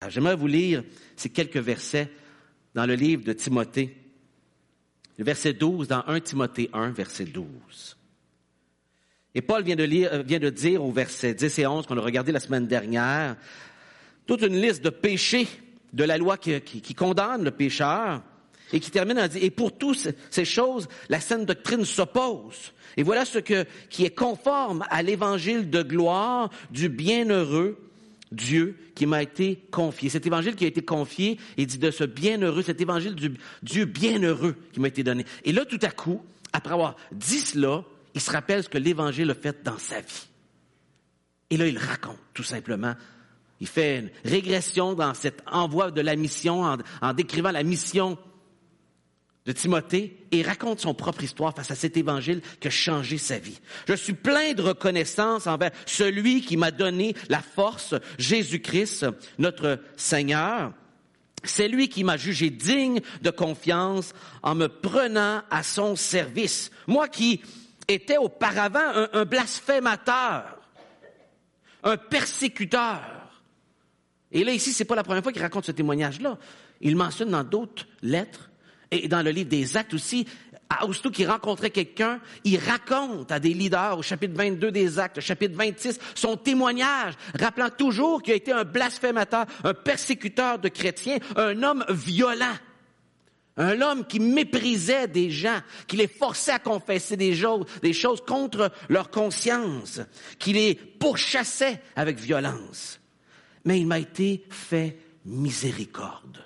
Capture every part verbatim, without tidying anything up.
Alors, j'aimerais vous lire ces quelques versets dans le livre de Timothée. Le verset douze, dans premier Timothée un, verset douze. Et Paul vient de, lire, vient de dire au verset dix et onze, qu'on a regardé la semaine dernière, toute une liste de péchés de la loi qui, qui, qui condamne le pécheur, et qui termine en disant, et pour toutes ces choses, la saine doctrine s'oppose. Et voilà ce que, qui est conforme à l'évangile de gloire du bienheureux Dieu qui m'a été confié. Cet évangile qui a été confié, il dit de ce bienheureux, cet évangile du Dieu bienheureux qui m'a été donné. Et là, tout à coup, après avoir dit cela, il se rappelle ce que l'évangile a fait dans sa vie. Et là, il raconte, tout simplement. Il fait une régression dans cet envoi de la mission, en, en décrivant la mission de Timothée, et raconte son propre histoire face à cet évangile qui a changé sa vie. Je suis plein de reconnaissance envers celui qui m'a donné la force, Jésus-Christ, notre Seigneur. C'est lui qui m'a jugé digne de confiance en me prenant à son service. Moi qui étais auparavant un, un blasphémateur, un persécuteur. Et là, ici, c'est pas la première fois qu'il raconte ce témoignage-là. Il mentionne dans d'autres lettres, et dans le livre des Actes aussi, aussitôt qu'il rencontrait quelqu'un, il raconte à des leaders au chapitre vingt-deux des Actes, au chapitre vingt-six, son témoignage, rappelant toujours qu'il a été un blasphémateur, un persécuteur de chrétiens, un homme violent, un homme qui méprisait des gens, qui les forçait à confesser des choses, des choses contre leur conscience, qui les pourchassait avec violence. Mais il m'a été fait miséricorde.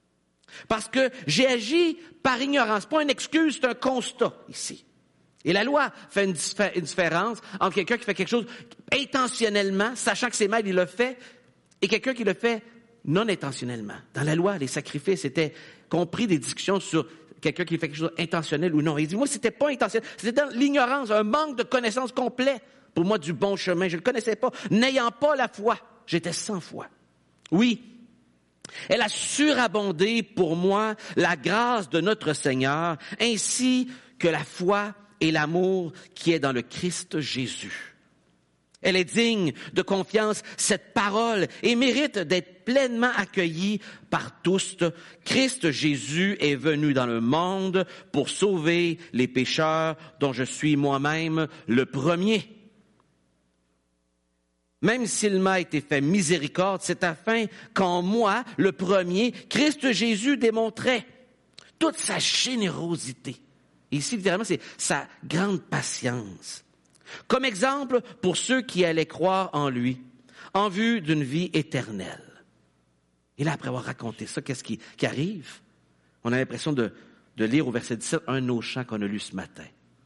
Parce que j'ai agi par ignorance. Pas une excuse, c'est un constat ici. Et la loi fait une, diffé- une différence entre quelqu'un qui fait quelque chose intentionnellement, sachant que c'est mal, il le fait, et quelqu'un qui le fait non intentionnellement. Dans la loi, les sacrifices étaient compris des discussions sur quelqu'un qui fait quelque chose intentionnel ou non. Il dit, moi, c'était pas intentionnel. C'était dans l'ignorance, un manque de connaissance complet pour moi du bon chemin. Je ne le connaissais pas. N'ayant pas la foi, j'étais sans foi. Oui. Elle a surabondé pour moi la grâce de notre Seigneur, ainsi que la foi et l'amour qui est dans le Christ Jésus. Elle est digne de confiance, cette parole, et mérite d'être pleinement accueillie par tous. Christ Jésus est venu dans le monde pour sauver les pécheurs, dont je suis moi-même le premier. Même s'il m'a été fait miséricorde, c'est afin qu'en moi, le premier, Christ Jésus démontrait toute sa générosité. Et ici, littéralement, c'est sa grande patience. Comme exemple pour ceux qui allaient croire en lui, en vue d'une vie éternelle. Et là, après avoir raconté ça, qu'est-ce qui, qui arrive? On a l'impression de, de lire au verset dix-sept un de nos chants qu'on a lu ce matin.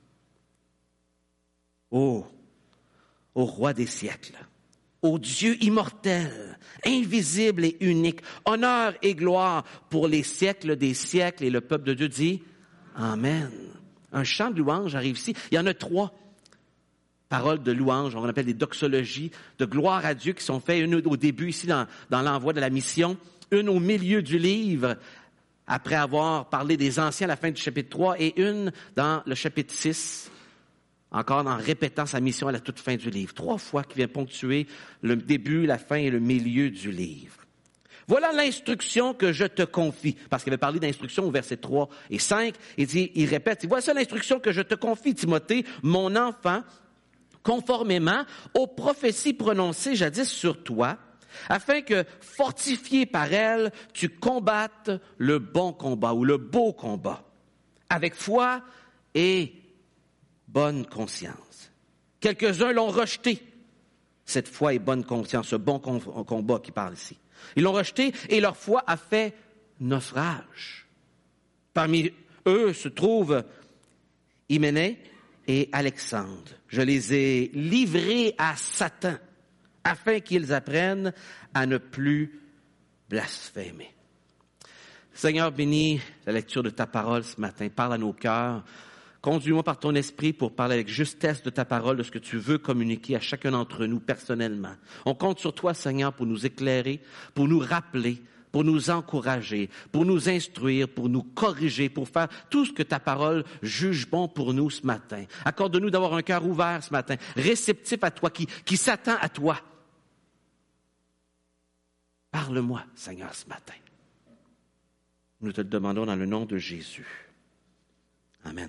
Ô, ô roi des siècles, ô Dieu immortel, invisible et unique, honneur et gloire pour les siècles des siècles. Et le peuple de Dieu dit Amen. Un chant de louange arrive ici. Il y en a trois paroles de louange, on appelle des doxologies, de gloire à Dieu qui sont faites, une au début ici dans, dans l'envoi de la mission, une au milieu du livre, après avoir parlé des anciens à la fin du chapitre trois, et une dans le chapitre six, encore en répétant sa mission à la toute fin du livre. Trois fois qui vient ponctuer le début, la fin et le milieu du livre. Voilà l'instruction que je te confie. Parce qu'il avait parlé d'instruction au verset trois et cinq. Il dit, il répète, voici l'instruction que je te confie, Timothée, mon enfant, conformément aux prophéties prononcées jadis sur toi, afin que, fortifié par elles, tu combattes le bon combat ou le beau combat, avec foi et bonne conscience. Quelques-uns l'ont rejeté, cette foi et bonne conscience, ce bon combat qui parle ici. Ils l'ont rejeté et leur foi a fait naufrage. Parmi eux se trouvent Hyménée et Alexandre. Je les ai livrés à Satan afin qu'ils apprennent à ne plus blasphémer. Seigneur, bénis la lecture de ta parole ce matin. Parle à nos cœurs. Conduis-moi par ton esprit pour parler avec justesse de ta parole, de ce que tu veux communiquer à chacun d'entre nous personnellement. On compte sur toi, Seigneur, pour nous éclairer, pour nous rappeler, pour nous encourager, pour nous instruire, pour nous corriger, pour faire tout ce que ta parole juge bon pour nous ce matin. Accorde-nous d'avoir un cœur ouvert ce matin, réceptif à toi, qui, qui s'attend à toi. Parle-moi, Seigneur, ce matin. Nous te le demandons dans le nom de Jésus. Amen.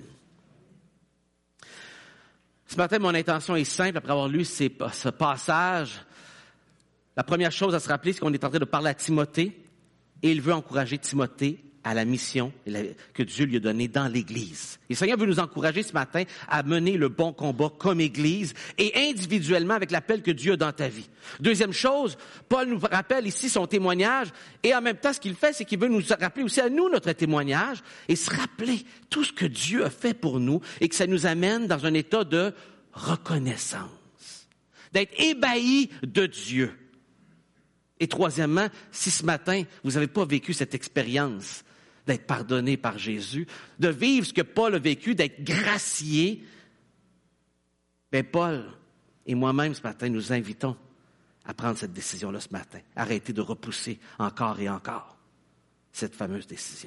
Ce matin, mon intention est simple. Après avoir lu ces, ce passage, la première chose à se rappeler, c'est qu'on est en train de parler à Timothée et il veut encourager Timothée à la mission que Dieu lui a donnée dans l'Église. Et le Seigneur veut nous encourager ce matin à mener le bon combat comme Église et individuellement avec l'appel que Dieu a dans ta vie. Deuxième chose, Paul nous rappelle ici son témoignage et en même temps, ce qu'il fait, c'est qu'il veut nous rappeler aussi à nous notre témoignage et se rappeler tout ce que Dieu a fait pour nous et que ça nous amène dans un état de reconnaissance, d'être ébahi de Dieu. Et troisièmement, si ce matin, vous n'avez pas vécu cette expérience d'être pardonné par Jésus, de vivre ce que Paul a vécu, d'être gracié, bien Paul et moi-même ce matin, nous invitons à prendre cette décision-là ce matin. Arrêtez de repousser encore et encore cette fameuse décision.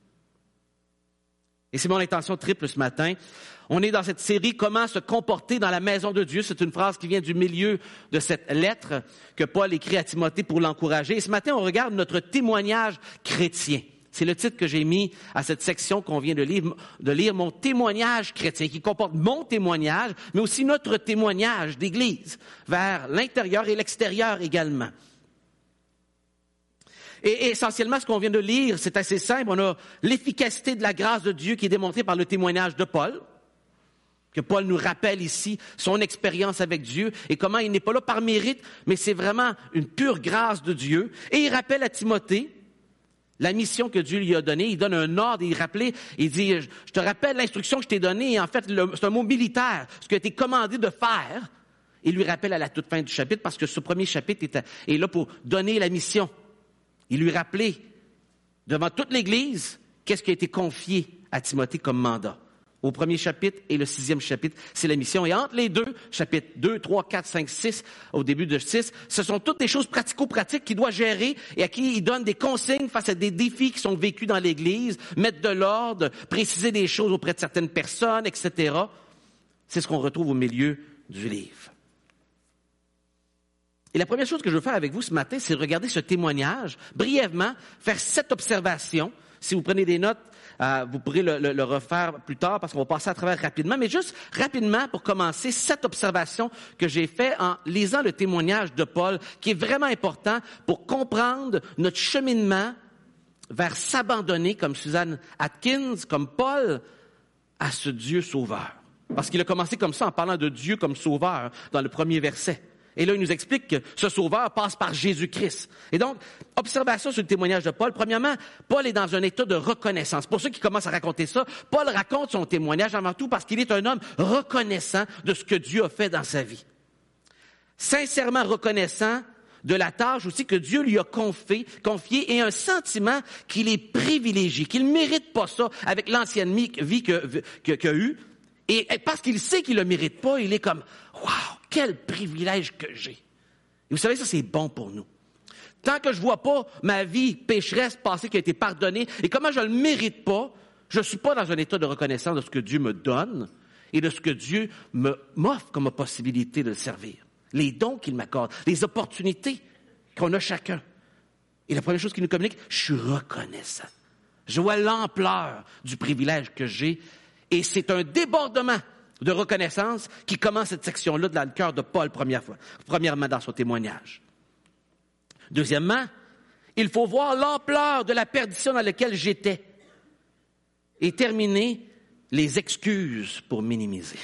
Et c'est mon intention triple ce matin. On est dans cette série « Comment se comporter dans la maison de Dieu ». C'est une phrase qui vient du milieu de cette lettre que Paul écrit à Timothée pour l'encourager. Et ce matin, on regarde notre témoignage chrétien. C'est le titre que j'ai mis à cette section qu'on vient de lire, de lire, mon témoignage chrétien, qui comporte mon témoignage, mais aussi notre témoignage d'Église vers l'intérieur et l'extérieur également. Et essentiellement, ce qu'on vient de lire, c'est assez simple. On a l'efficacité de la grâce de Dieu qui est démontrée par le témoignage de Paul, que Paul nous rappelle ici son expérience avec Dieu et comment il n'est pas là par mérite, mais c'est vraiment une pure grâce de Dieu. Et il rappelle à Timothée la mission que Dieu lui a donnée. Il donne un ordre, il rappelle, il dit, je te rappelle l'instruction que je t'ai donnée, et en fait, le, c'est un mot militaire, ce qui a été commandé de faire. Il lui rappelle à la toute fin du chapitre, parce que ce premier chapitre est, à, est là pour donner la mission. Il lui rappelait, devant toute l'Église, qu'est-ce qui a été confié à Timothée comme mandat. Au premier chapitre et le sixième chapitre, c'est la mission. Et entre les deux, chapitres deux, trois, quatre, cinq, six, au début de six, ce sont toutes des choses pratico-pratiques qu'il doit gérer et à qui il donne des consignes face à des défis qui sont vécus dans l'Église, mettre de l'ordre, préciser des choses auprès de certaines personnes, et cetera. C'est ce qu'on retrouve au milieu du livre. Et la première chose que je veux faire avec vous ce matin, c'est regarder ce témoignage, brièvement, faire sept observations. Si vous prenez des notes, euh, vous pourrez le, le, le refaire plus tard parce qu'on va passer à travers rapidement. Mais juste rapidement, pour commencer, sept observations que j'ai faites en lisant le témoignage de Paul, qui est vraiment important pour comprendre notre cheminement vers s'abandonner, comme Suzanne Atkins, comme Paul, à ce Dieu sauveur. Parce qu'il a commencé comme ça en parlant de Dieu comme sauveur dans le premier verset. Et là, il nous explique que ce sauveur passe par Jésus-Christ. Et donc, observation sur le témoignage de Paul. Premièrement, Paul est dans un état de reconnaissance. Pour ceux qui commencent à raconter ça, Paul raconte son témoignage avant tout parce qu'il est un homme reconnaissant de ce que Dieu a fait dans sa vie. Sincèrement reconnaissant de la tâche aussi que Dieu lui a confiée, confié, et un sentiment qu'il est privilégié, qu'il ne mérite pas ça avec l'ancienne vie que, que, qu'il a eue. Et parce qu'il sait qu'il ne le mérite pas, il est comme « Wow, quel privilège que j'ai! » Et vous savez, ça, c'est bon pour nous. Tant que je ne vois pas ma vie pécheresse passée qui a été pardonnée, et comment je ne le mérite pas, je ne suis pas dans un état de reconnaissance de ce que Dieu me donne et de ce que Dieu me, m'offre comme possibilité de le servir. Les dons qu'il m'accorde, les opportunités qu'on a chacun. Et la première chose qu'il nous communique, je suis reconnaissant. Je vois l'ampleur du privilège que j'ai. Et c'est un débordement de reconnaissance qui commence cette section-là dans le cœur de Paul, première fois, premièrement dans son témoignage. Deuxièmement, il faut voir l'ampleur de la perdition dans laquelle j'étais et terminer les excuses pour minimiser.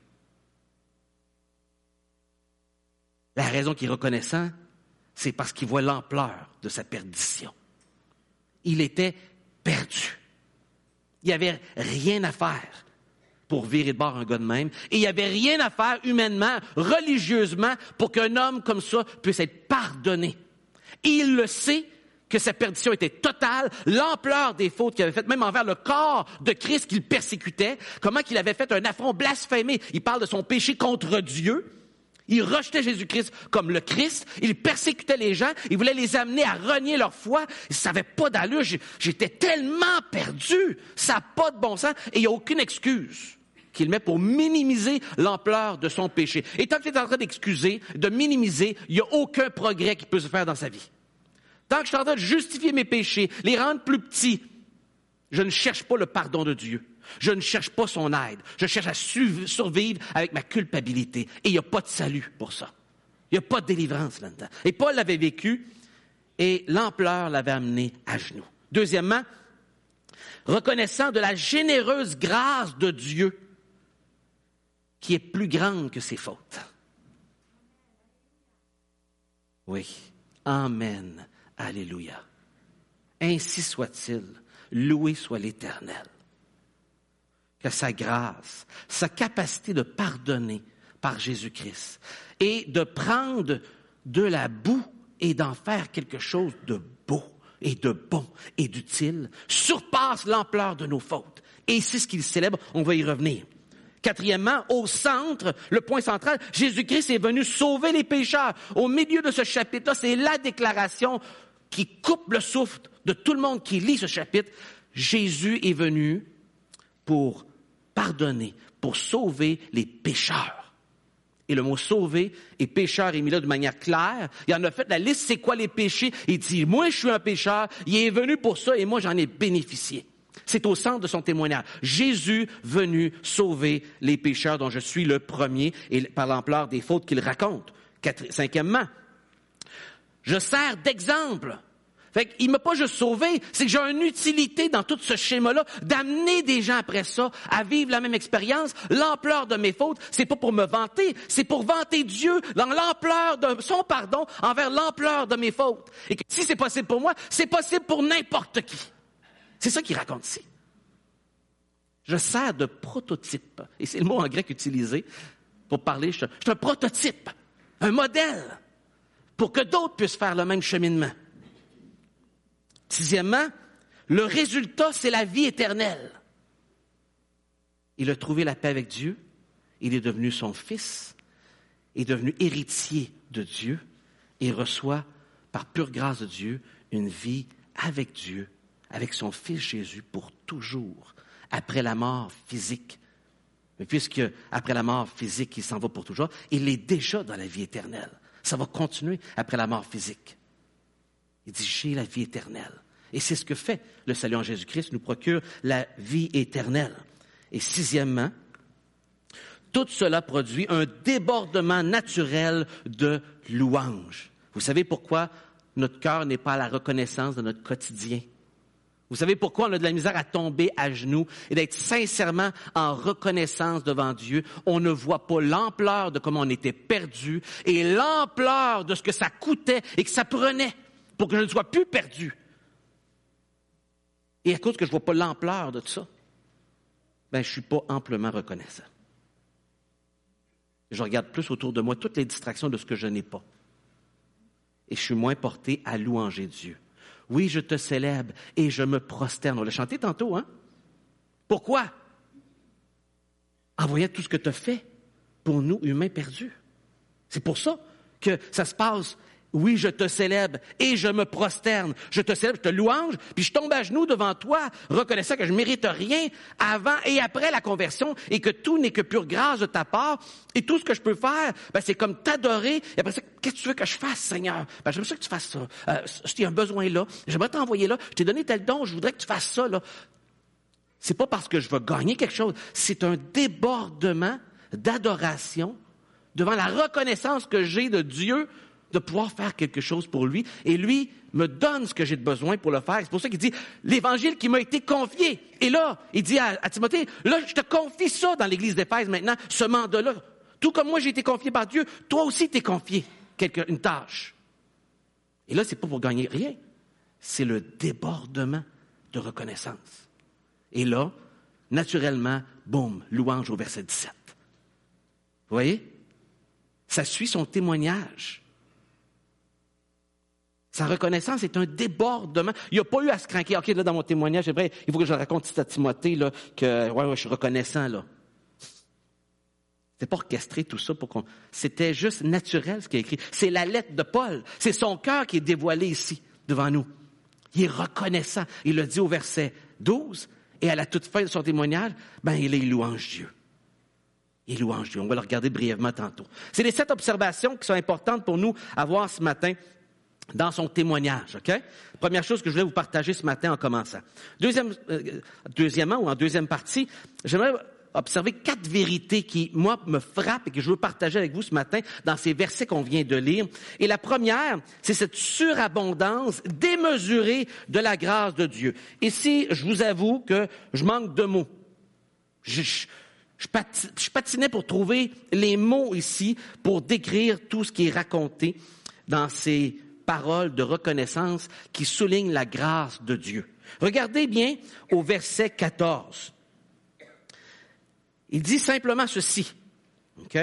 La raison qu'il est reconnaissant, c'est parce qu'il voit l'ampleur de sa perdition. Il était perdu. Il n'y avait rien à faire pour virer de bord un gars de même. Et il n'y avait rien à faire humainement, religieusement, pour qu'un homme comme ça puisse être pardonné. Et il le sait que sa perdition était totale, l'ampleur des fautes qu'il avait faites, même envers le corps de Christ qu'il persécutait, comment qu'il avait fait un affront blasphémé. Il parle de son péché contre Dieu. Il rejetait Jésus-Christ comme le Christ. Il persécutait les gens. Il voulait les amener à renier leur foi. Ça n'avait pas d'allure. J'étais tellement perdu. Ça n'a pas de bon sens. Et il n'y a aucune excuse qu'il met pour minimiser l'ampleur de son péché. Et tant qu'il est en train d'excuser, de minimiser, il n'y a aucun progrès qui peut se faire dans sa vie. tant que je suis en train de justifier mes péchés, les rendre plus petits, je ne cherche pas le pardon de Dieu. Je ne cherche pas son aide. Je cherche à survivre avec ma culpabilité. Et il n'y a pas de salut pour ça. Il n'y a pas de délivrance là-dedans. Et Paul l'avait vécu et l'ampleur l'avait amené à genoux. Deuxièmement, reconnaissant de la généreuse grâce de Dieu qui est plus grande que ses fautes. Oui. Amen. Alléluia. Ainsi soit-il. Loué soit l'Éternel. Que sa grâce, sa capacité de pardonner par Jésus-Christ et de prendre de la boue et d'en faire quelque chose de beau et de bon et d'utile surpasse l'ampleur de nos fautes. Et c'est ce qu'il célèbre, on va y revenir. Quatrièmement, au centre, le point central, Jésus-Christ est venu sauver les pécheurs. Au milieu de ce chapitre-là, c'est la déclaration qui coupe le souffle de tout le monde qui lit ce chapitre. Jésus est venu pour pardonner, pour sauver les pécheurs. Et le mot « sauver » et « pécheur » est mis là de manière claire. Il en a fait la liste, c'est quoi les péchés? Il dit, moi je suis un pécheur, il est venu pour ça et moi j'en ai bénéficié. C'est au centre de son témoignage. Jésus venu sauver les pécheurs dont je suis le premier et par l'ampleur des fautes qu'il raconte. Quatre, cinquièmement, je sers d'exemple. Fait qu'il m'a pas juste sauvé, c'est que j'ai une utilité dans tout ce schéma-là d'amener des gens après ça à vivre la même expérience. L'ampleur de mes fautes, c'est pas pour me vanter, c'est pour vanter Dieu dans l'ampleur de son pardon envers l'ampleur de mes fautes. Et que si c'est possible pour moi, c'est possible pour n'importe qui. C'est ça qu'il raconte ici. Je sers de prototype, et c'est le mot en grec utilisé pour parler, je suis un prototype, un modèle, pour que d'autres puissent faire le même cheminement. Sixièmement, le résultat, c'est la vie éternelle. Il a trouvé la paix avec Dieu, il est devenu son fils, est devenu héritier de Dieu et reçoit, par pure grâce de Dieu, une vie avec Dieu, avec son fils Jésus pour toujours, après la mort physique. Mais puisque après la mort physique, il s'en va pour toujours, il est déjà dans la vie éternelle. Ça va continuer après la mort physique. Il dit, j'ai la vie éternelle. Et c'est ce que fait le salut en Jésus-Christ, nous procure la vie éternelle. Et sixièmement, tout cela produit un débordement naturel de louange. Vous savez pourquoi notre cœur n'est pas à la reconnaissance de notre quotidien? Vous savez pourquoi on a de la misère à tomber à genoux et d'être sincèrement en reconnaissance devant Dieu? On ne voit pas l'ampleur de comment on était perdu et l'ampleur de ce que ça coûtait et que ça prenait pour que je ne sois plus perdu. Et à cause que je ne vois pas l'ampleur de tout ça, ben, je ne suis pas amplement reconnaissant. Je regarde plus autour de moi toutes les distractions de ce que je n'ai pas. Et je suis moins porté à louanger Dieu. Oui, je te célèbre et je me prosterne. On l'a chanté tantôt, hein? Pourquoi? En voyant tout ce que tu as fait pour nous, humains perdus. C'est pour ça que ça se passe. Oui, je te célèbre et je me prosterne. Je te célèbre, je te louange, puis je tombe à genoux devant toi, reconnaissant que je ne mérite rien avant et après la conversion et que tout n'est que pure grâce de ta part. Et tout ce que je peux faire, ben, c'est comme t'adorer. Et après ça, qu'est-ce que tu veux que je fasse, Seigneur? Ben, j'aimerais ça que tu fasses ça. Euh, si tu as un besoin là, j'aimerais t'envoyer là. Je t'ai donné tel don, je voudrais que tu fasses ça, là. C'est pas parce que je veux gagner quelque chose. C'est un débordement d'adoration devant la reconnaissance que j'ai de Dieu de pouvoir faire quelque chose pour lui. Et lui me donne ce que j'ai de besoin pour le faire. C'est pour ça qu'il dit, l'évangile qui m'a été confié. Et là, il dit à, à Timothée, là, je te confie ça dans l'église d'Éphèse maintenant, ce mandat-là. Tout comme moi, j'ai été confié par Dieu, toi aussi t'es confié quelque, une tâche. Et là, c'est pas pour gagner rien. C'est le débordement de reconnaissance. Et là, naturellement, boum, louange au verset dix-sept. Vous voyez? Ça suit son témoignage. Sa reconnaissance est un débordement. Il n'y a pas eu à se craquer. OK, là, dans mon témoignage, c'est vrai, il faut que je raconte à Timothée, là, que, ouais, ouais, je suis reconnaissant, là. C'était pas orchestré, tout ça, pour qu'on, c'était juste naturel, ce qu'il a écrit. C'est la lettre de Paul. C'est son cœur qui est dévoilé ici, devant nous. Il est reconnaissant. Il le dit au verset douze, et à la toute fin de son témoignage, ben, il est louange Dieu. Il louange Dieu. On va le regarder brièvement tantôt. C'est les sept observations qui sont importantes pour nous à voir ce matin dans son témoignage, OK? Première chose que je voulais vous partager ce matin en commençant. Deuxième, euh, deuxièmement, ou en deuxième partie, j'aimerais observer quatre vérités qui, moi, me frappent et que je veux partager avec vous ce matin dans ces versets qu'on vient de lire. Et la première, c'est cette surabondance démesurée de la grâce de Dieu. Ici, je vous avoue que je manque de mots. Je, je, je, pati, je patinais pour trouver les mots ici pour décrire tout ce qui est raconté dans ces paroles de reconnaissance qui soulignent la grâce de Dieu. Regardez bien au verset quatorze. Il dit simplement ceci, OK?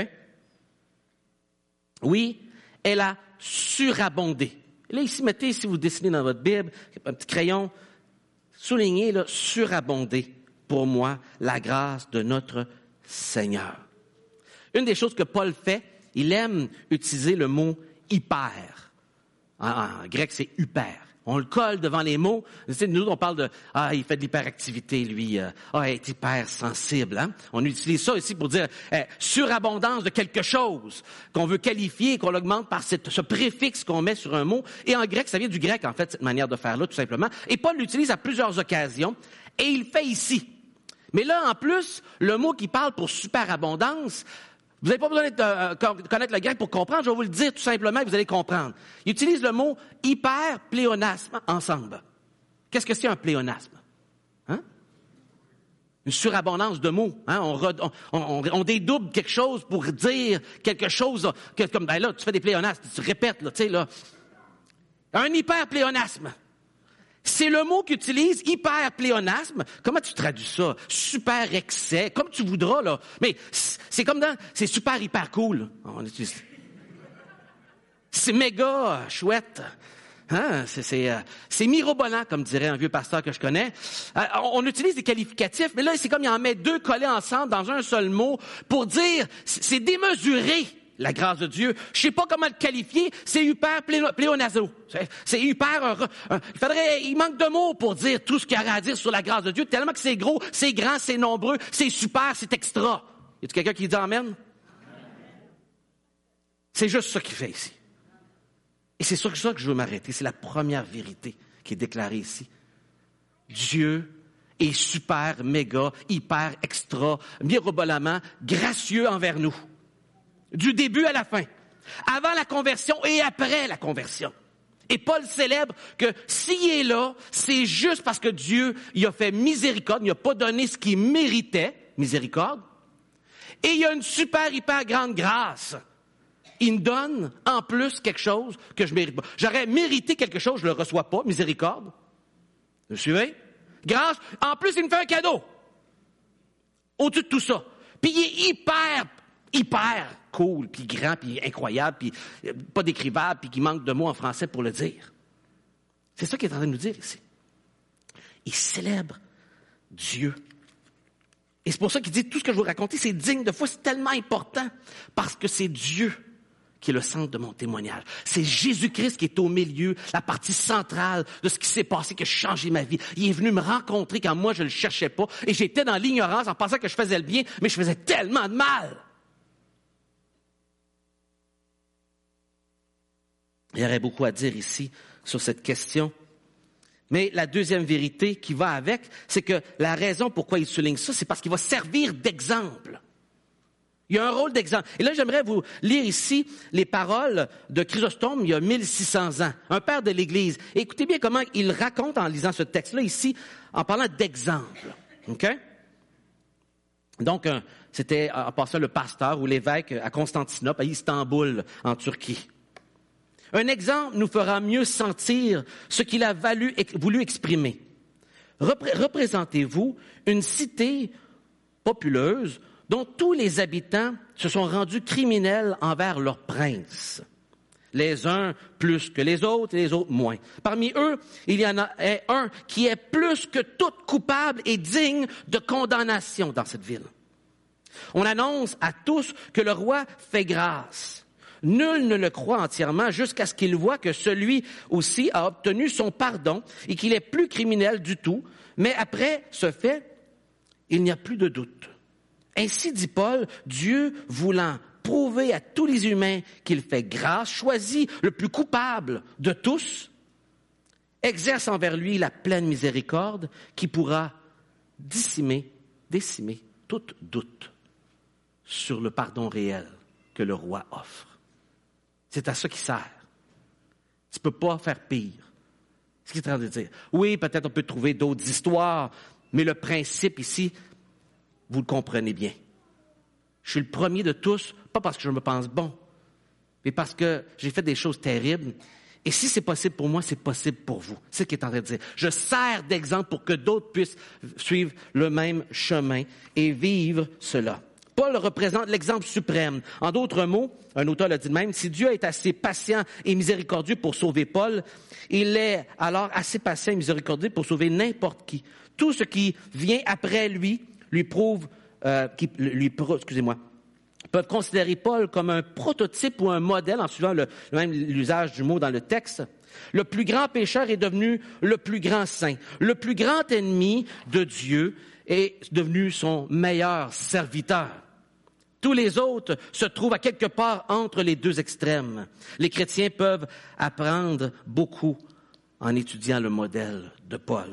Oui, elle a surabondé. Là, ici, mettez, si vous dessinez dans votre Bible, un petit crayon, soulignez, là, surabondé pour moi la grâce de notre Seigneur. Une des choses que Paul fait, il aime utiliser le mot hyper. En, en grec, c'est hyper. On le colle devant les mots. Nous, on parle de « Ah, il fait de l'hyperactivité, lui. Euh, ah, il est hypersensible. Hein? » On utilise ça ici pour dire eh, surabondance de quelque chose qu'on veut qualifier et qu'on augmente par cette, ce préfixe qu'on met sur un mot. Et en grec, ça vient du grec, en fait, cette manière de faire-là, tout simplement. Et Paul l'utilise à plusieurs occasions. Et il le fait ici. Mais là, en plus, le mot qui parle pour superabondance, vous n'avez pas besoin de euh, connaître le grec pour comprendre, je vais vous le dire tout simplement et vous allez comprendre. Il utilise le mot hyper-pléonasme ensemble. Qu'est-ce que c'est un pléonasme? Hein? Une surabondance de mots. Hein? On, on, on, on dédouble quelque chose pour dire quelque chose que, comme ben là, tu fais des pléonasmes, tu répètes, là, tu sais, là. Un hyper-pléonasme. C'est le mot qu'utilise hyper-pléonasme. Comment tu traduis ça? Super excès, comme tu voudras, là. Mais c'est comme dans... C'est super hyper cool. On utilise... C'est méga chouette. Hein? C'est, c'est, euh, c'est mirobolant, comme dirait un vieux pasteur que je connais. Euh, on utilise des qualificatifs, mais là, c'est comme il en met deux collés ensemble dans un seul mot pour dire... C'est démesuré. La grâce de Dieu. Je sais pas comment le qualifier. C'est hyper pléonazo. C'est, c'est hyper, un, un, il faudrait, il manque de mots pour dire tout ce qu'il y a à dire sur la grâce de Dieu. Tellement que c'est gros, c'est grand, c'est nombreux, c'est super, c'est extra. Y a-t-il quelqu'un qui dit amen? C'est juste ça qu'il fait ici. Et c'est sur ça que je veux m'arrêter. C'est la première vérité qui est déclarée ici. Dieu est super, méga, hyper, extra, mirobolamment, gracieux envers nous. Du début à la fin, avant la conversion et après la conversion. Et Paul célèbre que s'il est là, c'est juste parce que Dieu il a fait miséricorde, il n'a pas donné ce qu'il méritait, miséricorde, et il y a une super, hyper grande grâce. Il me donne en plus quelque chose que je mérite pas. J'aurais mérité quelque chose, je le reçois pas, miséricorde. Vous suivez? Grâce, en plus il me fait un cadeau. Au-dessus de tout ça. Puis il est hyper, hyper cool, puis grand, puis incroyable, puis pas décrivable, puis qui manque de mots en français pour le dire. C'est ça qu'il est en train de nous dire ici. Il célèbre Dieu. Et c'est pour ça qu'il dit tout ce que je vous raconter, c'est digne de foi, c'est tellement important, parce que c'est Dieu qui est le centre de mon témoignage. C'est Jésus-Christ qui est au milieu, la partie centrale de ce qui s'est passé, qui a changé ma vie. Il est venu me rencontrer quand moi je le cherchais pas, et j'étais dans l'ignorance en pensant que je faisais le bien, mais je faisais tellement de mal. Il y aurait beaucoup à dire ici sur cette question. Mais la deuxième vérité qui va avec, c'est que la raison pourquoi il souligne ça, c'est parce qu'il va servir d'exemple. Il y a un rôle d'exemple. Et là, j'aimerais vous lire ici les paroles de Chrysostome il y a mille six cents ans, un père de l'Église. Et écoutez bien comment il raconte en lisant ce texte-là ici, en parlant d'exemple. OK? Donc, euh, c'était en passant le pasteur ou l'évêque à Constantinople, à Istanbul, en Turquie. Un exemple nous fera mieux sentir ce qu'il a valu, voulu exprimer. Repré- représentez-vous une cité populeuse dont tous les habitants se sont rendus criminels envers leur prince. Les uns plus que les autres et les autres moins. Parmi eux, il y en a un qui est plus que tout coupable et digne de condamnation dans cette ville. On annonce à tous que le roi fait grâce. Nul ne le croit entièrement jusqu'à ce qu'il voit que celui aussi a obtenu son pardon et qu'il est plus criminel du tout. Mais après ce fait, il n'y a plus de doute. Ainsi dit Paul, Dieu voulant prouver à tous les humains qu'il fait grâce, choisit le plus coupable de tous, exerce envers lui la pleine miséricorde qui pourra décimer, décimer tout doute sur le pardon réel que le roi offre. C'est à ça qu'il sert. Tu ne peux pas faire pire. C'est ce qu'il est en train de dire. Oui, peut-être on peut trouver d'autres histoires, mais le principe ici, vous le comprenez bien. Je suis le premier de tous, pas parce que je me pense bon, mais parce que j'ai fait des choses terribles. Et si c'est possible pour moi, c'est possible pour vous. C'est ce qu'il est en train de dire. Je sers d'exemple pour que d'autres puissent suivre le même chemin et vivre cela. Paul représente l'exemple suprême. En d'autres mots, un auteur l'a dit de même, si Dieu est assez patient et miséricordieux pour sauver Paul, il est alors assez patient et miséricordieux pour sauver n'importe qui. Tout ce qui vient après lui lui prouve, euh, qui, lui, excusez-moi, peuvent considérer Paul comme un prototype ou un modèle, en suivant le, même l'usage du mot dans le texte. Le plus grand pécheur est devenu le plus grand saint. Le plus grand ennemi de Dieu est devenu son meilleur serviteur. Tous les autres se trouvent à quelque part entre les deux extrêmes. Les chrétiens peuvent apprendre beaucoup en étudiant le modèle de Paul.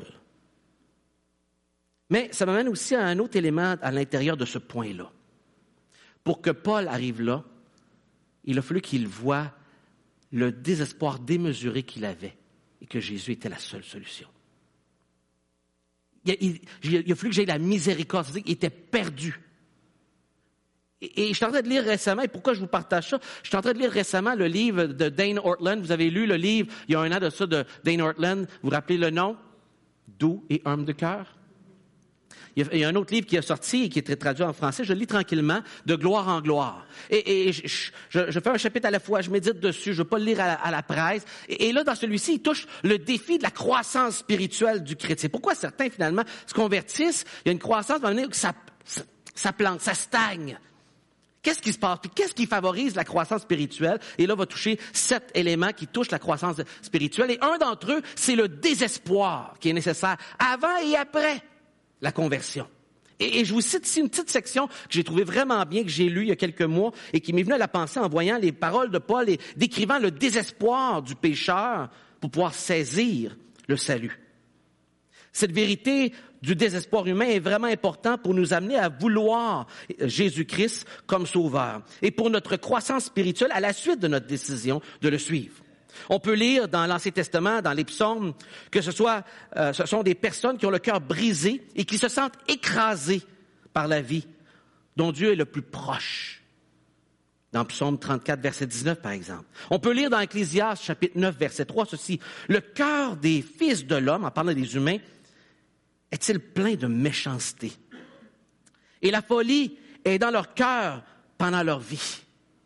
Mais ça m'amène aussi à un autre élément à l'intérieur de ce point-là. Pour que Paul arrive là, il a fallu qu'il voie le désespoir démesuré qu'il avait et que Jésus était la seule solution. Il a, il, il a fallu que j'aie la miséricorde, c'est-à-dire qu'il était perdu. Et, et je suis en train de lire récemment, et pourquoi je vous partage ça? Je suis en train de lire récemment le livre de Dane Ortland. Vous avez lu le livre, il y a un an de ça, de Dane Ortland. Vous vous rappelez le nom? Doux et humble de cœur. Il y a un autre livre qui est sorti et qui est traduit en français. Je le lis tranquillement, de gloire en gloire. Et, et je, je, je fais un chapitre à la fois, je médite dessus, je ne veux pas le lire à la, à la presse. Et, et là, dans celui-ci, il touche le défi de la croissance spirituelle du chrétien. Pourquoi certains, finalement, se convertissent? Il y a une croissance, mais ça, ça, ça plante, ça stagne. Qu'est-ce qui se passe? Puis qu'est-ce qui favorise la croissance spirituelle? Et là, on va toucher sept éléments qui touchent la croissance spirituelle. Et un d'entre eux, c'est le désespoir qui est nécessaire avant et après la conversion. Et, et je vous cite ici une petite section que j'ai trouvée vraiment bien, que j'ai lue il y a quelques mois et qui m'est venue à la pensée en voyant les paroles de Paul et décrivant le désespoir du pécheur pour pouvoir saisir le salut. Cette vérité du désespoir humain est vraiment importante pour nous amener à vouloir Jésus-Christ comme sauveur et pour notre croissance spirituelle à la suite de notre décision de le suivre. On peut lire dans l'Ancien Testament, dans les psaumes, que ce soit, euh, ce sont des personnes qui ont le cœur brisé et qui se sentent écrasées par la vie, dont Dieu est le plus proche. Dans Psaume trente-quatre, verset dix-neuf, par exemple. On peut lire dans Ecclésiaste, chapitre neuf, verset trois, ceci. Le cœur des fils de l'homme, en parlant des humains, est-il plein de méchanceté? Et la folie est dans leur cœur pendant leur vie.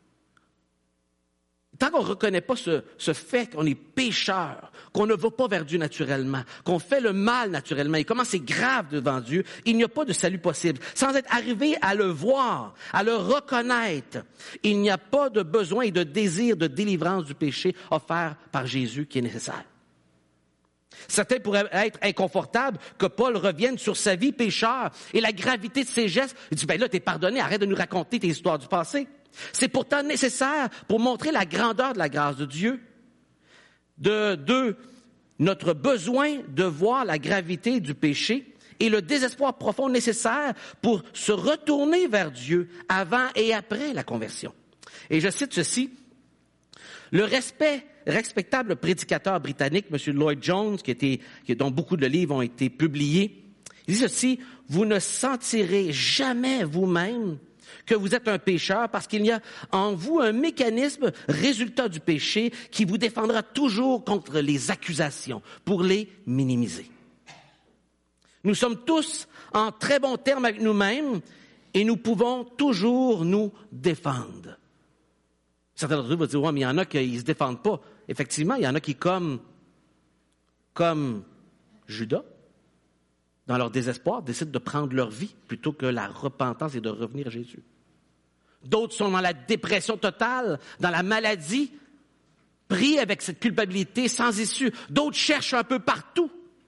Tant qu'on ne reconnaît pas ce, ce fait qu'on est pécheur, qu'on ne va pas vers Dieu naturellement, qu'on fait le mal naturellement, et comment c'est grave devant Dieu, il n'y a pas de salut possible. Sans être arrivé à le voir, à le reconnaître, il n'y a pas de besoin et de désir de délivrance du péché offert par Jésus qui est nécessaire. Certains pourraient être inconfortables que Paul revienne sur sa vie pécheur et la gravité de ses gestes. Il dit, ben là, t'es pardonné, arrête de nous raconter tes histoires du passé. C'est pourtant nécessaire pour montrer la grandeur de la grâce de Dieu. De deux, notre besoin de voir la gravité du péché et le désespoir profond nécessaire pour se retourner vers Dieu avant et après la conversion. Et je cite ceci, le respect respectable prédicateur britannique, M. Lloyd Jones, qui était, qui, dont beaucoup de livres ont été publiés, il dit ceci, vous ne sentirez jamais vous-même que vous êtes un pécheur parce qu'il y a en vous un mécanisme résultat du péché qui vous défendra toujours contre les accusations pour les minimiser. Nous sommes tous en très bons termes avec nous-mêmes et nous pouvons toujours nous défendre. Certains d'entre vous vont dire, ouais, mais il y en a qui ne se défendent pas. Effectivement, il y en a qui, comme, comme Judas, dans leur désespoir, décident de prendre leur vie plutôt que la repentance et de revenir à Jésus. D'autres sont dans la dépression totale, dans la maladie, pris avec cette culpabilité sans issue. D'autres cherchent un peu partout.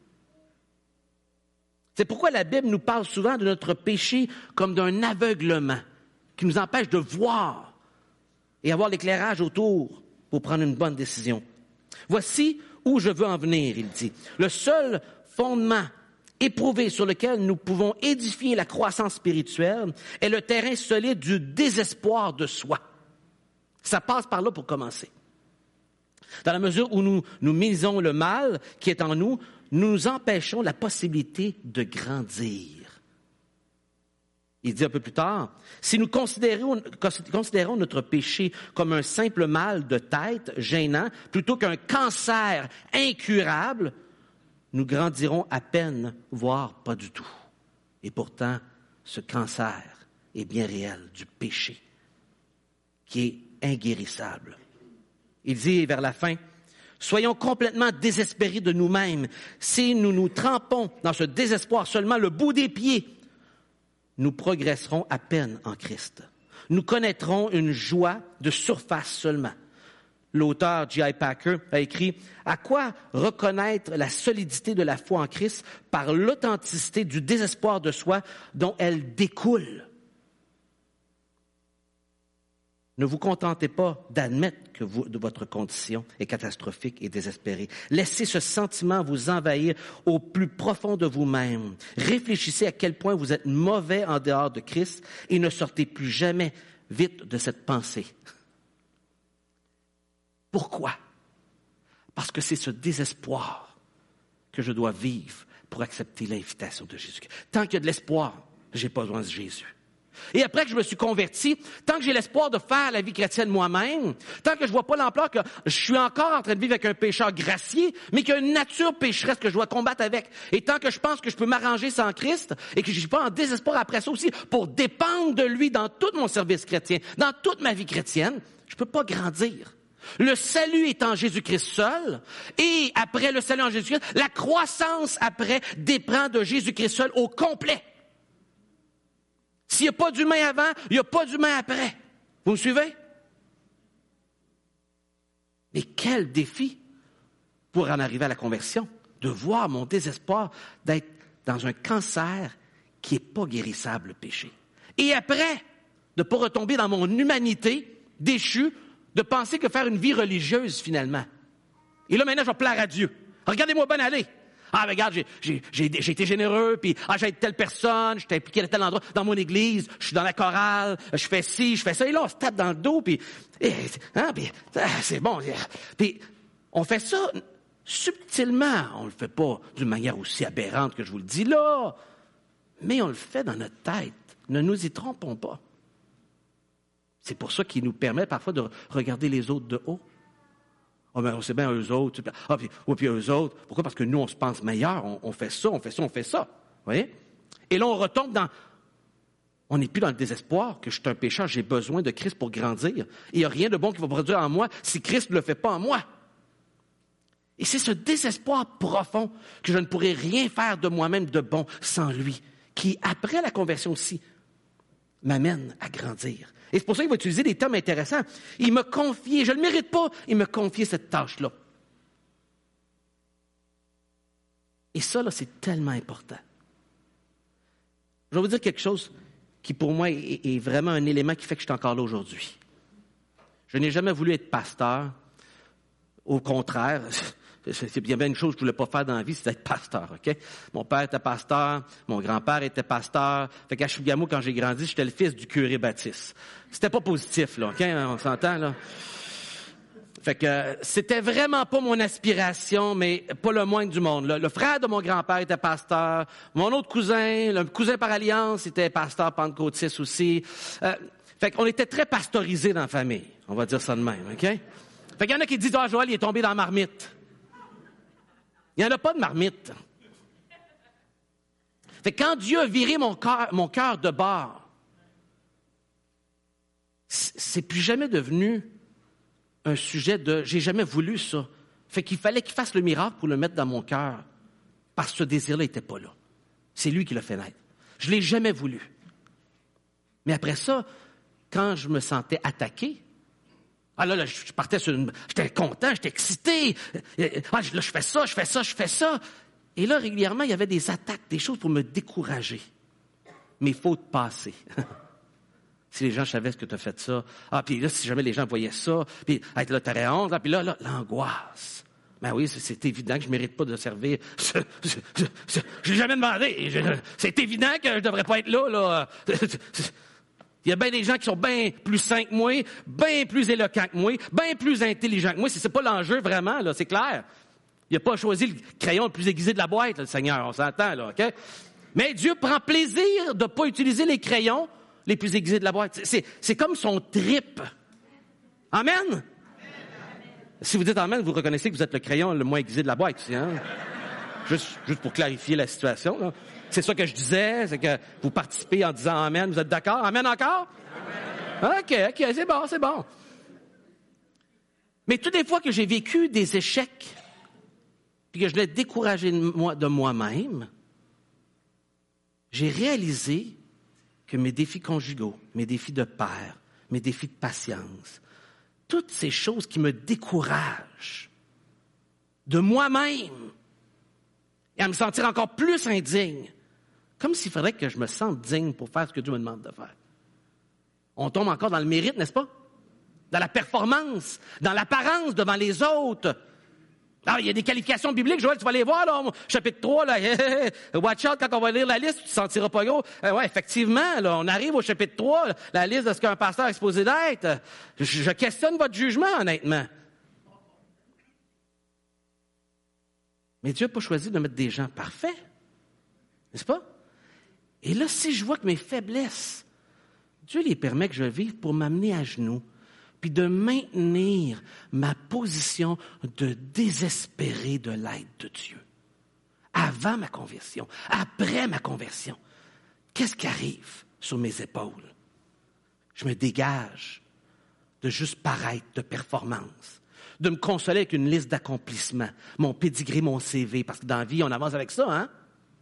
C'est pourquoi la Bible nous parle souvent de notre péché comme d'un aveuglement qui nous empêche de voir et avoir l'éclairage autour pour prendre une bonne décision. Voici où je veux en venir, il dit. Le seul fondement éprouvé sur lequel nous pouvons édifier la croissance spirituelle est le terrain solide du désespoir de soi. Ça passe par là pour commencer. Dans la mesure où nous, nous misons le mal qui est en nous, nous nous empêchons la possibilité de grandir. Il dit un peu plus tard, si nous considérons, considérons notre péché comme un simple mal de tête gênant, plutôt qu'un cancer incurable, nous grandirons à peine, voire pas du tout. Et pourtant, ce cancer est bien réel, du péché, qui est inguérissable. Il dit vers la fin, soyons complètement désespérés de nous-mêmes. Si nous nous trempons dans ce désespoir seulement le bout des pieds, nous progresserons à peine en Christ. Nous connaîtrons une joie de surface seulement. L'auteur J I Packer a écrit « À quoi reconnaître la solidité de la foi en Christ par l'authenticité du désespoir de soi dont elle découle. » Ne vous contentez pas d'admettre que vous, de votre condition est catastrophique et désespérée. Laissez ce sentiment vous envahir au plus profond de vous-même. Réfléchissez à quel point vous êtes mauvais en dehors de Christ et ne sortez plus jamais vite de cette pensée. Pourquoi? Parce que c'est ce désespoir que je dois vivre pour accepter l'invitation de Jésus. Tant qu'il y a de l'espoir, j'ai pas besoin de Jésus. Et après que je me suis converti, tant que j'ai l'espoir de faire la vie chrétienne moi-même, tant que je vois pas l'ampleur que je suis encore en train de vivre avec un pécheur gracié, mais qu'il y a une nature pécheresse que je dois combattre avec, et tant que je pense que je peux m'arranger sans Christ, et que je suis pas en désespoir après ça aussi, pour dépendre de lui dans tout mon service chrétien, dans toute ma vie chrétienne, je peux pas grandir. Le salut est en Jésus-Christ seul, et après le salut en Jésus-Christ, la croissance après dépend de Jésus-Christ seul au complet. S'il n'y a pas d'humain avant, il n'y a pas d'humain après. Vous me suivez? Mais quel défi pour en arriver à la conversion, de voir mon désespoir d'être dans un cancer qui n'est pas guérissable, le péché. Et après, de ne pas retomber dans mon humanité déchue, de penser que faire une vie religieuse, finalement. Et là, maintenant, je vais plaire à Dieu. Regardez-moi bien aller. Ah, mais regarde, j'ai, j'ai, j'ai, j'ai été généreux, puis ah, j'ai été telle personne, j'étais impliqué à tel endroit dans mon église, je suis dans la chorale, je fais ci, je fais ça, et là, on se tape dans le dos, puis, hein, puis ah, c'est bon. Puis, on fait ça subtilement. On le fait pas d'une manière aussi aberrante que je vous le dis là, mais on le fait dans notre tête. Ne nous y trompons pas. C'est pour ça qu'il nous permet parfois de regarder les autres de haut. Ah, oh, ben, on sait bien eux autres. Ah, puis, oh, puis eux autres. Pourquoi? Parce que nous, on se pense meilleur. On, on fait ça, on fait ça, on fait ça. Vous voyez? Et là, on retombe dans... On n'est plus dans le désespoir que je suis un pécheur, j'ai besoin de Christ pour grandir. Il n'y a rien de bon qui va produire en moi si Christ ne le fait pas en moi. Et c'est ce désespoir profond que je ne pourrais rien faire de moi-même de bon sans lui, qui, après la conversion aussi, m'amène à grandir. Et c'est pour ça qu'il va utiliser des termes intéressants. Il m'a confié, je ne le mérite pas, il m'a confié cette tâche-là. Et ça, là, c'est tellement important. Je vais vous dire quelque chose qui, pour moi, est, est vraiment un élément qui fait que je suis encore là aujourd'hui. Je n'ai jamais voulu être pasteur. Au contraire, c'est bien, bien une chose que je ne voulais pas faire dans la vie, c'est d'être pasteur, OK? Mon père était pasteur, mon grand-père était pasteur. Fait qu'à Chibougamau, quand j'ai grandi, j'étais le fils du curé Baptiste. C'était pas positif, là, OK? On s'entend, là? Fait que euh, c'était vraiment pas mon aspiration, mais pas le moindre du monde. Le, le frère de mon grand-père était pasteur. Mon autre cousin, le cousin par alliance, était pasteur pentecôtiste aussi. Euh, fait qu'on était très pastorisés dans la famille. On va dire ça de même, OK? Fait qu'il y en a qui disent « Ah, Joël, il est tombé dans la marmite. » Il n'y en a pas de marmite. Fait que quand Dieu a viré mon cœur, mon cœur de bord, c'est plus jamais devenu un sujet de « j'ai jamais voulu ça ». Fait qu'il fallait qu'il fasse le miracle pour le mettre dans mon cœur, parce que ce désir-là n'était pas là. C'est lui qui l'a fait naître. Je ne l'ai jamais voulu. Mais après ça, quand je me sentais attaqué, ah là, là, je partais sur une... J'étais content, j'étais excité. Ah, là, je fais ça, je fais ça, je fais ça. Et là, régulièrement, il y avait des attaques, des choses pour me décourager. Mes fautes passées. Si les gens savaient ce que tu as fait ça. Ah, puis là, si jamais les gens voyaient ça, puis hey, là, t'aurais honte, là, puis là, là, l'angoisse. Ben oui, c'est, c'est évident que je mérite pas de servir. Je, je, je, je, je l'ai jamais demandé. Je, c'est évident que je devrais pas être là, là. Il y a bien des gens qui sont bien plus sains que moi, bien plus éloquents que moi, bien plus intelligents que moi. C'est, c'est pas l'enjeu vraiment, là, c'est clair. Il n'a pas choisi le crayon le plus aiguisé de la boîte, là, le Seigneur, on s'entend, là, OK? Mais Dieu prend plaisir de ne pas utiliser les crayons les plus aiguisés de la boîte. C'est, c'est, c'est comme son trip. Amen? Amen? Si vous dites Amen, vous reconnaissez que vous êtes le crayon le moins aiguisé de la boîte, aussi, hein? Juste, juste pour clarifier la situation, là. C'est ça que je disais, c'est que vous participez en disant Amen. Vous êtes d'accord? Amen encore? Amen. OK, OK, c'est bon, c'est bon. Mais toutes les fois que j'ai vécu des échecs, puis que je l'ai découragé de, moi, de moi-même, j'ai réalisé que mes défis conjugaux, mes défis de père, mes défis de patience, toutes ces choses qui me découragent de moi-même et à me sentir encore plus indigne, comme s'il faudrait que je me sente digne pour faire ce que Dieu me demande de faire. On tombe encore dans le mérite, n'est-ce pas? Dans la performance, dans l'apparence devant les autres. Alors, il y a des qualifications bibliques, Joël, tu vas les voir, là, chapitre trois, là, watch out, quand on va lire la liste, tu te sentiras pas gros. Euh, ouais, effectivement, là, on arrive au chapitre trois, là, la liste de ce qu'un pasteur est exposé d'être. Je, je questionne votre jugement, honnêtement. Mais Dieu n'a pas choisi de mettre des gens parfaits, n'est-ce pas? Et là, si je vois que mes faiblesses, Dieu les permet que je vive pour m'amener à genoux, puis de maintenir ma position de désespéré de l'aide de Dieu. Avant ma conversion, après ma conversion, qu'est-ce qui arrive sur mes épaules? Je me dégage de juste paraître de performance, de me consoler avec une liste d'accomplissements, mon pédigré, mon C V, parce que dans la vie, on avance avec ça, hein?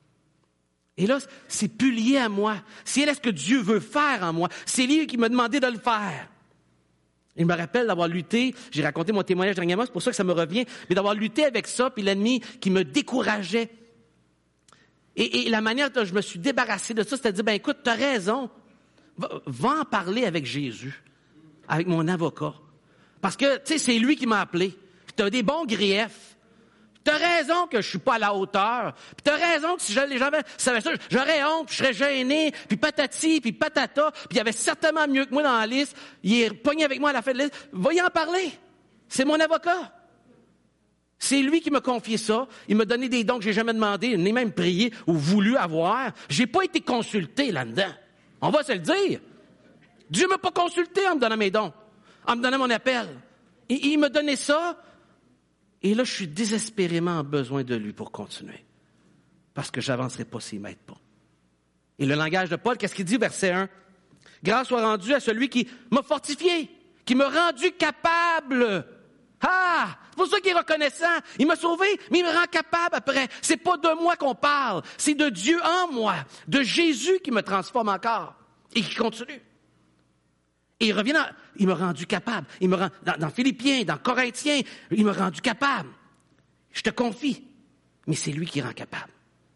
Et là, c'est plus lié à moi. C'est là ce que Dieu veut faire en moi. C'est lui qui m'a demandé de le faire. Il me rappelle d'avoir lutté, j'ai raconté mon témoignage dernièrement, c'est pour ça que ça me revient, mais d'avoir lutté avec ça, puis l'ennemi qui me décourageait. Et, et la manière dont je me suis débarrassé de ça, c'était de dire, ben écoute, tu as raison, va, va en parler avec Jésus, avec mon avocat. Parce que, tu sais, c'est lui qui m'a appelé. Tu as des bons griefs. Tu as raison que je suis pas à la hauteur. Puis tu as raison que si j'avais savais ça, j'aurais honte, puis je serais gêné, puis patati, puis patata, puis il y avait certainement mieux que moi dans la liste. Il est pogné avec moi à la fin de la liste. Va y en parler. C'est mon avocat. C'est lui qui m'a confié ça. Il m'a donné des dons que j'ai jamais demandé, ni même prié ou voulu avoir. J'ai pas été consulté là-dedans. On va se le dire. Dieu m'a pas consulté en me donnant mes dons, en me donnant mon appel. Et il m'a donné ça. Et là, je suis désespérément en besoin de lui pour continuer. Parce que je n'avancerai pas s'il ne m'aide pas. Et le langage de Paul, qu'est-ce qu'il dit, verset un? Grâce soit rendue à celui qui m'a fortifié, qui m'a rendu capable. Ah! C'est pour ça qu'il est reconnaissant. Il m'a sauvé, mais il me rend capable après. C'est pas de moi qu'on parle, c'est de Dieu en moi, de Jésus qui me transforme encore et qui continue. Et il revient dans, il m'a rendu capable. Il me rend, dans, dans Philippiens, dans Corinthiens, il m'a rendu capable. Je te confie, mais c'est lui qui rend capable.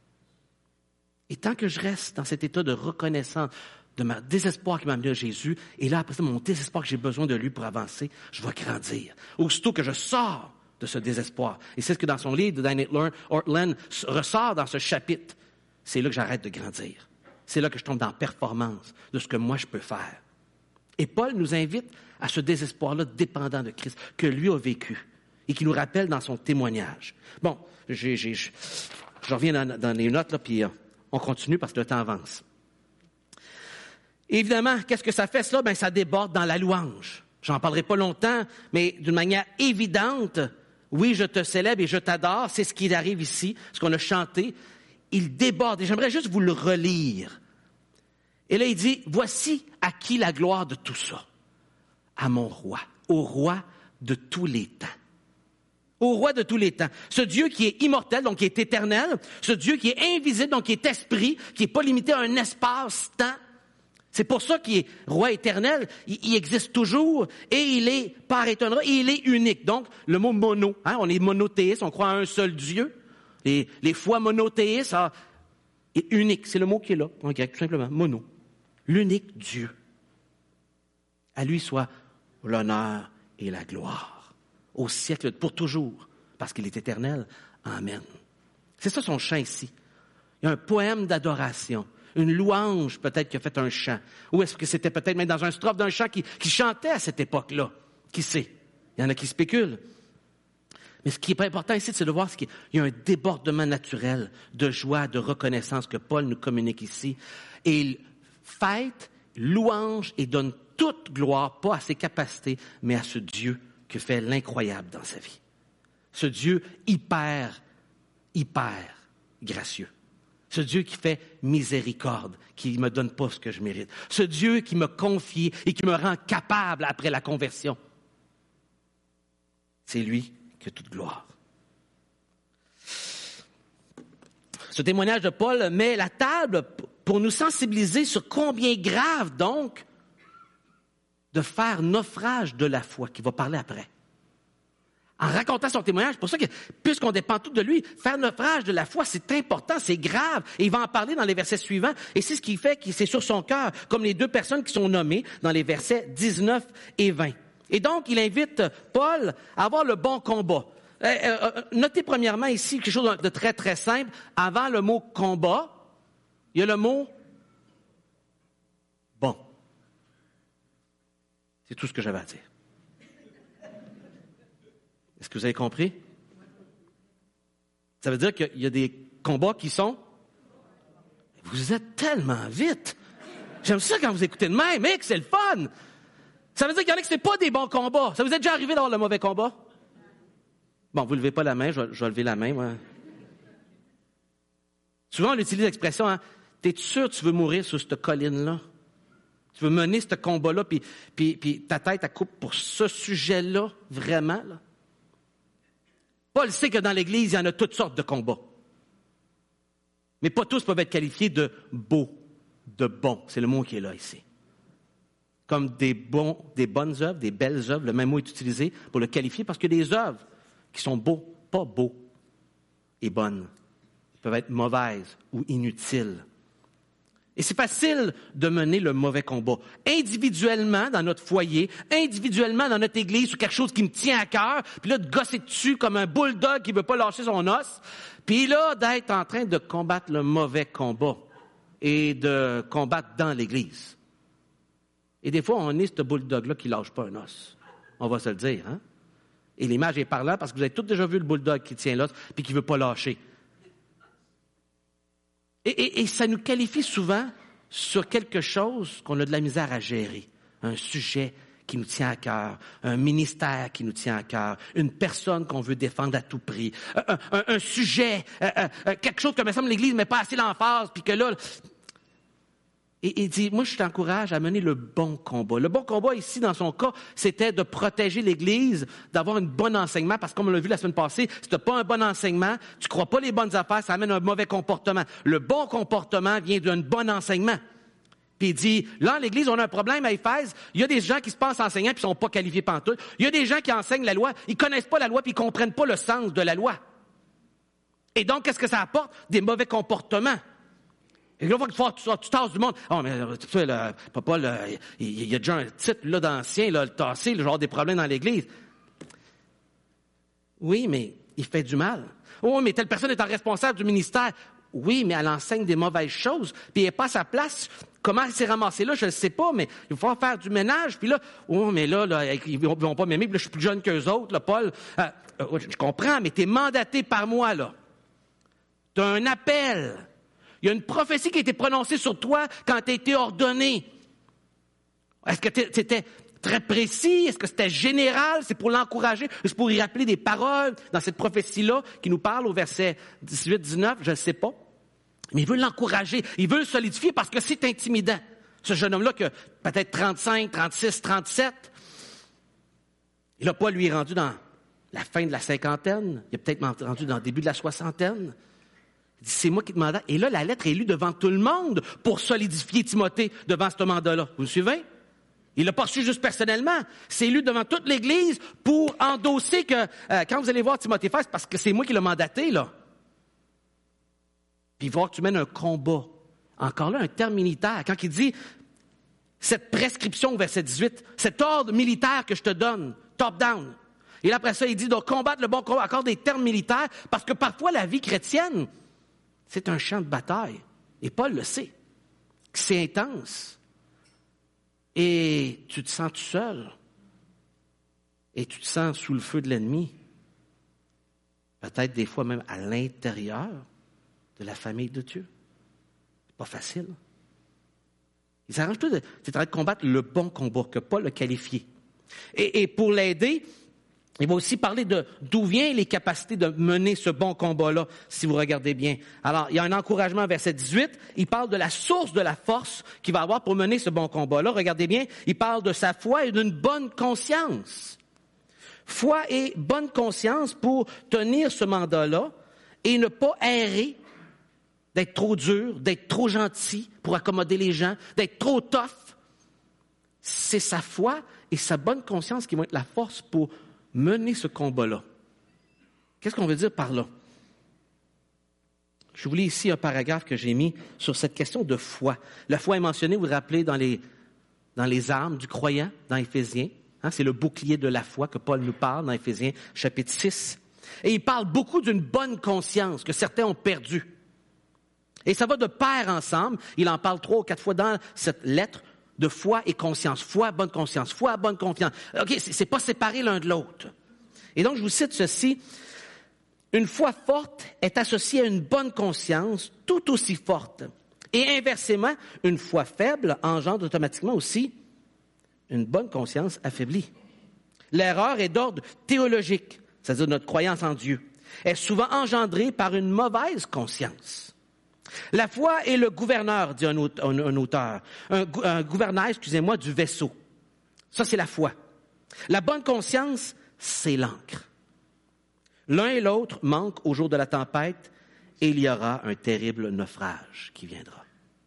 Et tant que je reste dans cet état de reconnaissance, de mon désespoir qui m'a amené à Jésus, et là, après ça, mon désespoir que j'ai besoin de lui pour avancer, je vais grandir. Aussitôt que je sors de ce désespoir, et c'est ce que dans son livre, Dan Ortlund ressort dans ce chapitre, c'est là que j'arrête de grandir. C'est là que je tombe dans la performance de ce que moi je peux faire. Et Paul nous invite à ce désespoir-là dépendant de Christ, que lui a vécu et qui nous rappelle dans son témoignage. Bon, j'ai, j'ai, je, je reviens dans, dans les notes, là, puis euh, on continue parce que le temps avance. Évidemment, qu'est-ce que ça fait, cela? Ben, ça déborde dans la louange. J'en parlerai pas longtemps, mais d'une manière évidente, oui, je te célèbre et je t'adore, c'est ce qui arrive ici, ce qu'on a chanté. Il déborde, et j'aimerais juste vous le relire. Et là, il dit, voici à qui la gloire de tout ça? À mon roi, au roi de tous les temps. Au roi de tous les temps. Ce Dieu qui est immortel, donc qui est éternel. Ce Dieu qui est invisible, donc qui est esprit, qui n'est pas limité à un espace-temps. C'est pour ça qu'il est roi éternel. Il, il existe toujours et il est, par étonnant, et il est unique. Donc, le mot mono, hein, on est monothéiste, on croit à un seul Dieu. Les, les foi monothéistes, ah, est unique. C'est le mot qui est là, en grec, tout simplement. Mono. L'unique Dieu. À lui soit l'honneur et la gloire, au siècle, pour toujours, parce qu'il est éternel. Amen. C'est ça son chant ici. Il y a un poème d'adoration, une louange peut-être qui a fait un chant. Ou est-ce que c'était peut-être même dans un strophe d'un chant qui, qui chantait à cette époque-là? Qui sait? Il y en a qui spéculent. Mais ce qui est important ici, c'est de voir qu'il y a un débordement naturel de joie, de reconnaissance que Paul nous communique ici. Et il fête, louange et donne toute gloire, pas à ses capacités, mais à ce Dieu qui fait l'incroyable dans sa vie. Ce Dieu hyper, hyper gracieux. Ce Dieu qui fait miséricorde, qui ne me donne pas ce que je mérite. Ce Dieu qui me confie et qui me rend capable après la conversion. C'est lui qui a toute gloire. Ce témoignage de Paul met la table pour nous sensibiliser sur combien grave donc de faire naufrage de la foi, qui va parler après. En racontant son témoignage, c'est pour ça que, puisqu'on dépend tout de lui, faire naufrage de la foi, c'est important, c'est grave. Et il va en parler dans les versets suivants. Et c'est ce qui fait que c'est sur son cœur, comme les deux personnes qui sont nommées dans les versets dix-neuf et vingt. Et donc, il invite Paul à avoir le bon combat. Euh, euh, notez premièrement ici quelque chose de très, très simple. Avant le mot combat, il y a le mot bon. C'est tout ce que j'avais à dire. Est-ce que vous avez compris? Ça veut dire qu'il y a des combats qui sont... Vous êtes tellement vite. J'aime ça quand vous écoutez de même. Mec, c'est le fun. Ça veut dire qu'il y en a qui c'est pas des bons combats. Ça vous est déjà arrivé d'avoir le mauvais combat? Bon, vous ne levez pas la main, je vais, je vais lever la main. Moi. Souvent, on utilise l'expression, hein, t'es sûr que tu veux mourir sur cette colline-là? Tu veux mener ce combat-là, puis, puis, puis ta tête, elle coupe pour ce sujet-là, vraiment, là? Paul sait que dans l'Église, il y en a toutes sortes de combats. Mais pas tous peuvent être qualifiés de beaux, de bons. C'est le mot qui est là ici. Comme des, bons, des bonnes œuvres, des belles œuvres, le même mot est utilisé pour le qualifier, parce qu'il y a des œuvres qui sont beaux, pas beaux et bonnes. Elles peuvent être mauvaises ou inutiles. Et c'est facile de mener le mauvais combat. Individuellement, dans notre foyer, individuellement dans notre église, sur quelque chose qui me tient à cœur, puis là, de gosser dessus comme un bulldog qui veut pas lâcher son os, puis là, d'être en train de combattre le mauvais combat et de combattre dans l'église. Et des fois, on est ce bulldog-là qui lâche pas un os. On va se le dire, hein? Et l'image est parlante parce que vous avez tous déjà vu le bulldog qui tient l'os puis qui veut pas lâcher. Et, et, et ça nous qualifie souvent sur quelque chose qu'on a de la misère à gérer. Un sujet qui nous tient à cœur, un ministère qui nous tient à cœur, une personne qu'on veut défendre à tout prix, un, un, un sujet, un, un, quelque chose que, me semble, l'Église ne met pas assez l'emphase, puis que là... Et il dit, moi, je t'encourage à mener le bon combat. Le bon combat, ici, dans son cas, c'était de protéger l'Église, d'avoir un bon enseignement, parce que comme on l'a vu la semaine passée, si tu n'as pas un bon enseignement, tu ne crois pas les bonnes affaires, ça amène un mauvais comportement. Le bon comportement vient d'un bon enseignement. Puis il dit, là, l'Église, on a un problème à Éphèse, il y a des gens qui se pensent enseignants puis ne sont pas qualifiés pantoute. Il y a des gens qui enseignent la loi, ils ne connaissent pas la loi puis ils ne comprennent pas le sens de la loi. Et donc, qu'est-ce que ça apporte? Des mauvais comportements. Et là, il faut que tu, tu tasses du monde. Oh, mais tu sais, là, papa, là, il, il y a déjà un titre là, d'ancien, là, le tassé, le genre des problèmes dans l'Église. Oui, mais il fait du mal. Oh, mais telle personne est en responsable du ministère. Oui, mais elle enseigne des mauvaises choses, puis elle n'est pas à sa place. Comment elle s'est ramassée là, je ne sais pas, mais il faut faire du ménage. Puis là, oh, mais là, là ils ne vont pas m'aimer, puis là, je suis plus jeune qu'eux autres, là, Paul. Euh, euh, je comprends, mais tu es mandaté par moi, là. Tu as un appel. Il y a une prophétie qui a été prononcée sur toi quand tu as été ordonné. Est-ce que c'était très précis? Est-ce que c'était général? C'est pour l'encourager? C'est pour y rappeler des paroles dans cette prophétie-là qui nous parle au verset dix-huit dix-neuf? Je ne sais pas. Mais il veut l'encourager. Il veut le solidifier parce que c'est intimidant. Ce jeune homme-là qui a peut-être trente-cinq, trente-six, trente-sept. Et là, Paul lui est rendu dans la fin de la cinquantaine. Il est peut-être rendu dans le début de la soixantaine. Il dit, c'est moi qui te mandate. Et là, la lettre est lue devant tout le monde pour solidifier Timothée devant ce mandat-là. Vous me suivez? Il l'a pas reçu juste personnellement. C'est lu devant toute l'Église pour endosser que, euh, quand vous allez voir Timothée faire, c'est parce que c'est moi qui l'ai mandaté, là. Puis voir que tu mènes un combat. Encore là, un terme militaire. Quand il dit, cette prescription, verset dix-huit, cet ordre militaire que je te donne, top-down. Et là, après ça, il dit de combattre le bon combat, encore des termes militaires, parce que parfois la vie chrétienne, c'est un champ de bataille. Et Paul le sait. C'est intense. Et tu te sens tout seul. Et tu te sens sous le feu de l'ennemi. Peut-être des fois même à l'intérieur de la famille de Dieu. C'est pas facile. Il s'arrange tout de, c'est en train de combattre le bon combat que Paul a qualifié. Et, et pour l'aider, il va aussi parler de d'où viennent les capacités de mener ce bon combat-là, si vous regardez bien. Alors, il y a un encouragement, verset dix-huit. Il parle de la source de la force qu'il va avoir pour mener ce bon combat-là. Regardez bien, il parle de sa foi et d'une bonne conscience. Foi et bonne conscience pour tenir ce mandat-là et ne pas errer, d'être trop dur, d'être trop gentil pour accommoder les gens, d'être trop tough. C'est sa foi et sa bonne conscience qui vont être la force pour mener ce combat-là. Qu'est-ce qu'on veut dire par là? Je vous lis ici un paragraphe que j'ai mis sur cette question de foi. La foi est mentionnée, vous vous rappelez, dans les, dans les armes du croyant, dans Éphésiens. Hein, c'est le bouclier de la foi que Paul nous parle dans Éphésiens chapitre six. Et il parle beaucoup d'une bonne conscience que certains ont perdue. Et ça va de pair ensemble. Il en parle trois ou quatre fois dans cette lettre de foi et conscience. Foi, bonne conscience. Foi, bonne confiance. OK, c'est, c'est pas séparé l'un de l'autre. Et donc, je vous cite ceci. Une foi forte est associée à une bonne conscience tout aussi forte. Et inversement, une foi faible engendre automatiquement aussi une bonne conscience affaiblie. L'erreur est d'ordre théologique, c'est-à-dire notre croyance en Dieu, est souvent engendrée par une mauvaise conscience. La foi est le gouverneur, dit un auteur, un, auteur, un, un gouverneur, excusez-moi, du vaisseau. Ça, c'est la foi. La bonne conscience, c'est l'ancre. L'un et l'autre manquent au jour de la tempête et il y aura un terrible naufrage qui viendra.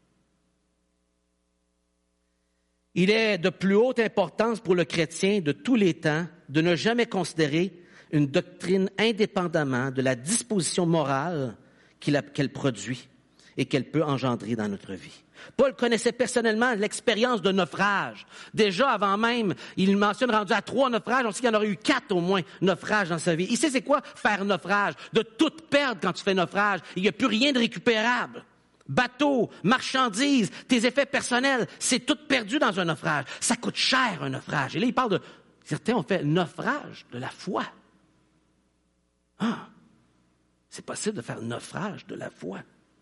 Il est de plus haute importance pour le chrétien de tous les temps de ne jamais considérer une doctrine indépendamment de la disposition morale qu'elle produit et qu'elle peut engendrer dans notre vie. Paul connaissait personnellement l'expérience de naufrage. Déjà, avant même, il mentionne rendu à trois naufrages. On sait qu'il y en aurait eu quatre au moins naufrages dans sa vie. Il sait c'est quoi faire naufrage? De tout perdre quand tu fais naufrage. Il n'y a plus rien de récupérable. Bateau, marchandises, tes effets personnels, c'est tout perdu dans un naufrage. Ça coûte cher un naufrage. Et là, il parle de... Certains ont fait naufrage de la foi. Ah, c'est possible de faire naufrage de la foi.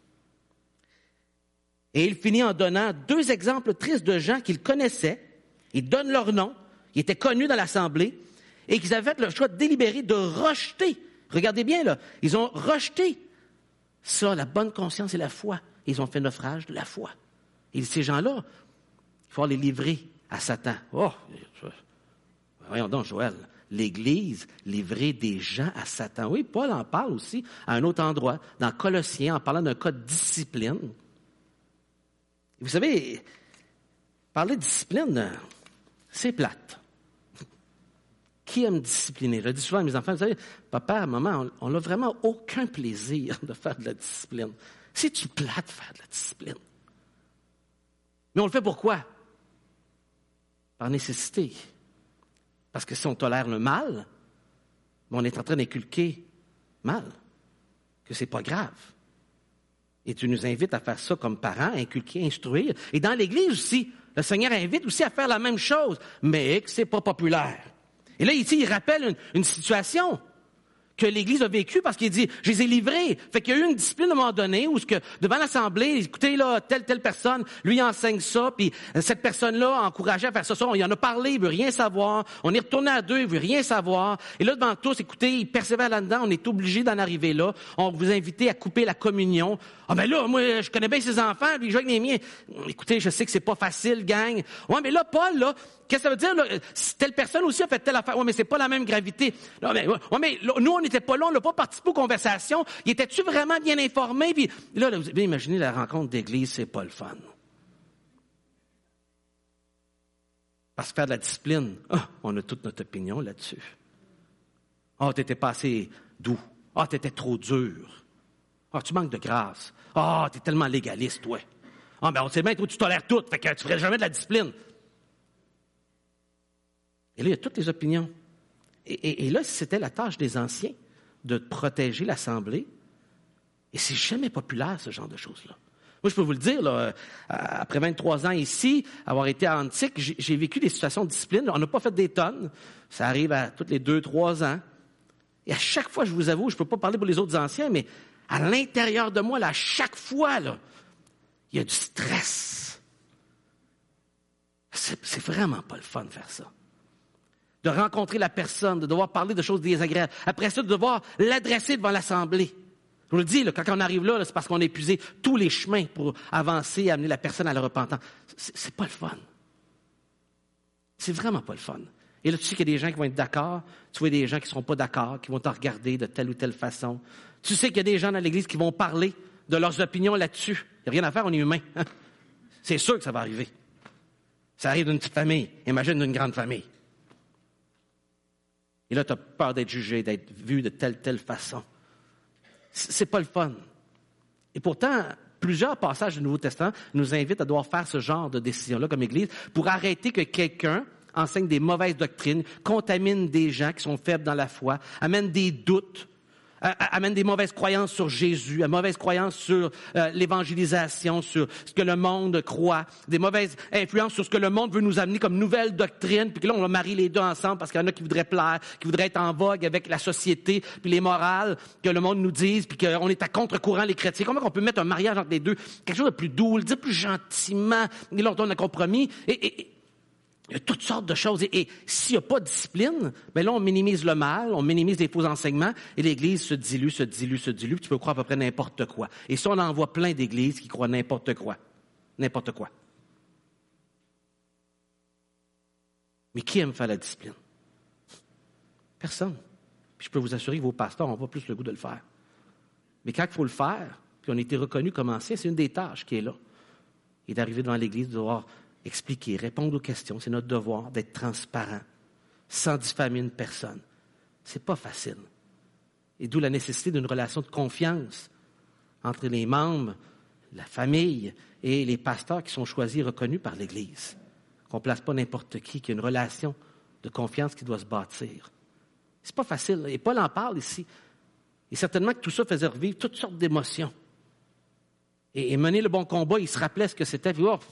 Et il finit en donnant deux exemples tristes de gens qu'il connaissait. Il donne leur nom, ils étaient connus dans l'Assemblée, et qu'ils avaient fait le choix délibéré de rejeter. Regardez bien, là, ils ont rejeté ça, la bonne conscience et la foi. Ils ont fait naufrage de la foi. Et ces gens-là, il faut les livrer à Satan. Oh, voyons donc, Joël, l'Église livrer des gens à Satan. Oui, Paul en parle aussi à un autre endroit, dans Colossiens, en parlant d'un cas de discipline. Vous savez, parler de discipline, c'est plate. Qui aime discipliner? Je dis souvent à mes enfants, vous savez, papa, maman, on n'a vraiment aucun plaisir de faire de la discipline. C'est-tu plate de faire de la discipline? Mais on le fait pourquoi? Par nécessité. Parce que si on tolère le mal, on est en train d'inculquer mal, que c'est pas grave. Et tu nous invites à faire ça comme parents, inculquer, instruire. Et dans l'Église aussi, le Seigneur invite aussi à faire la même chose, mais que c'est pas populaire. Et là, ici, il rappelle une, une situation que l'Église a vécue parce qu'il dit, je les ai livrés. Fait qu'il y a eu une discipline à un moment donné où, ce que, devant l'Assemblée, écoutez, là, telle, telle personne, lui enseigne ça, puis cette personne-là a encouragé à faire ça, ça. On y en a parlé, il veut rien savoir. On est retourné à deux, il veut rien savoir. Et là, devant tous, écoutez, il persévère là-dedans, on est obligé d'en arriver là. On vous invite à couper la communion. Ah, ben là, moi, je connais bien ses enfants, puis je joue avec les miens. Écoutez, je sais que c'est pas facile, gang. Ouais, mais là, Paul, là, qu'est-ce que ça veut dire, là? Telle personne aussi a fait telle affaire. Ouais, mais c'est pas la même gravité. Non, mais, ouais, mais là, nous, on n'était pas là, on n'a pas participé aux conversations. Il était-tu vraiment bien informé? Puis là, là, vous avez imaginé la rencontre d'église, c'est pas le fun. Parce que faire de la discipline, oh, on a toute notre opinion là-dessus. Ah, oh, t'étais pas assez doux. Ah, oh, t'étais trop dur. Ah, oh, tu manques de grâce. Ah, oh, t'es tellement légaliste, ouais. Ah, ben on sait bien, toi, tu tolères tout, fait que tu ne ferais jamais de la discipline. Et là, il y a toutes les opinions. Et, et, et là, c'était la tâche des anciens de protéger l'Assemblée. Et c'est jamais populaire, ce genre de choses-là. Moi, je peux vous le dire, là, après vingt-trois ans ici, avoir été à Antique, j'ai, j'ai vécu des situations de discipline. On n'a pas fait des tonnes. Ça arrive à tous les deux, trois ans. Et à chaque fois, je vous avoue, je ne peux pas parler pour les autres anciens, mais à l'intérieur de moi, là, à chaque fois, là, il y a du stress. C'est, c'est vraiment pas le fun de faire ça. De rencontrer la personne, de devoir parler de choses désagréables. Après ça, de devoir l'adresser devant l'Assemblée. Je vous le dis, là, quand on arrive là, là, c'est parce qu'on a épuisé tous les chemins pour avancer et amener la personne à la repentance. C'est, c'est pas le fun. C'est vraiment pas le fun. Et là, tu sais qu'il y a des gens qui vont être d'accord, tu vois des gens qui ne seront pas d'accord, qui vont te regarder de telle ou telle façon. Tu sais qu'il y a des gens dans l'Église qui vont parler de leurs opinions là-dessus. Il n'y a rien à faire, on est humain. Hein? C'est sûr que ça va arriver. Ça arrive d'une petite famille. Imagine d'une grande famille. Et là, tu as peur d'être jugé, d'être vu de telle, telle façon. C'est pas le fun. Et pourtant, plusieurs passages du Nouveau Testament nous invitent à devoir faire ce genre de décision-là comme Église pour arrêter que quelqu'un enseigne des mauvaises doctrines, contamine des gens qui sont faibles dans la foi, amène des doutes, amène des mauvaises croyances sur Jésus, des mauvaises croyances sur euh, l'évangélisation, sur ce que le monde croit, des mauvaises influences sur ce que le monde veut nous amener comme nouvelle doctrine, puis que là, on va marier les deux ensemble parce qu'il y en a qui voudraient plaire, qui voudraient être en vogue avec la société, puis les morales que le monde nous dise, puis qu'on est à contre-courant, les chrétiens. Comment on peut mettre un mariage entre les deux? Quelque chose de plus doux, le dire plus gentiment, et là, on donne un compromis. Et, et, et il y a toutes sortes de choses. Et, et s'il n'y a pas de discipline, bien là, on minimise le mal, on minimise les faux enseignements, et l'Église se dilue, se dilue, se dilue, puis tu peux croire à peu près n'importe quoi. Et ça, on en voit plein d'églises qui croient n'importe quoi. N'importe quoi. Mais qui aime faire la discipline? Personne. Puis je peux vous assurer que vos pasteurs n'ont pas plus le goût de le faire. Mais quand il faut le faire, puis on a été reconnu comme ancien, c'est une des tâches qui est là. Et d'arriver devant l'Église, de devoir expliquer, répondre aux questions. C'est notre devoir d'être transparent, sans diffamer une personne. C'est pas facile. Et d'où la nécessité d'une relation de confiance entre les membres, la famille et les pasteurs qui sont choisis et reconnus par l'Église. Qu'on ne place pas n'importe qui, qu'il y a une relation de confiance qui doit se bâtir. C'est pas facile. Et Paul en parle ici. Et certainement que tout ça faisait revivre toutes sortes d'émotions. Et, et mener le bon combat, il se rappelait ce que c'était. Puis, oh,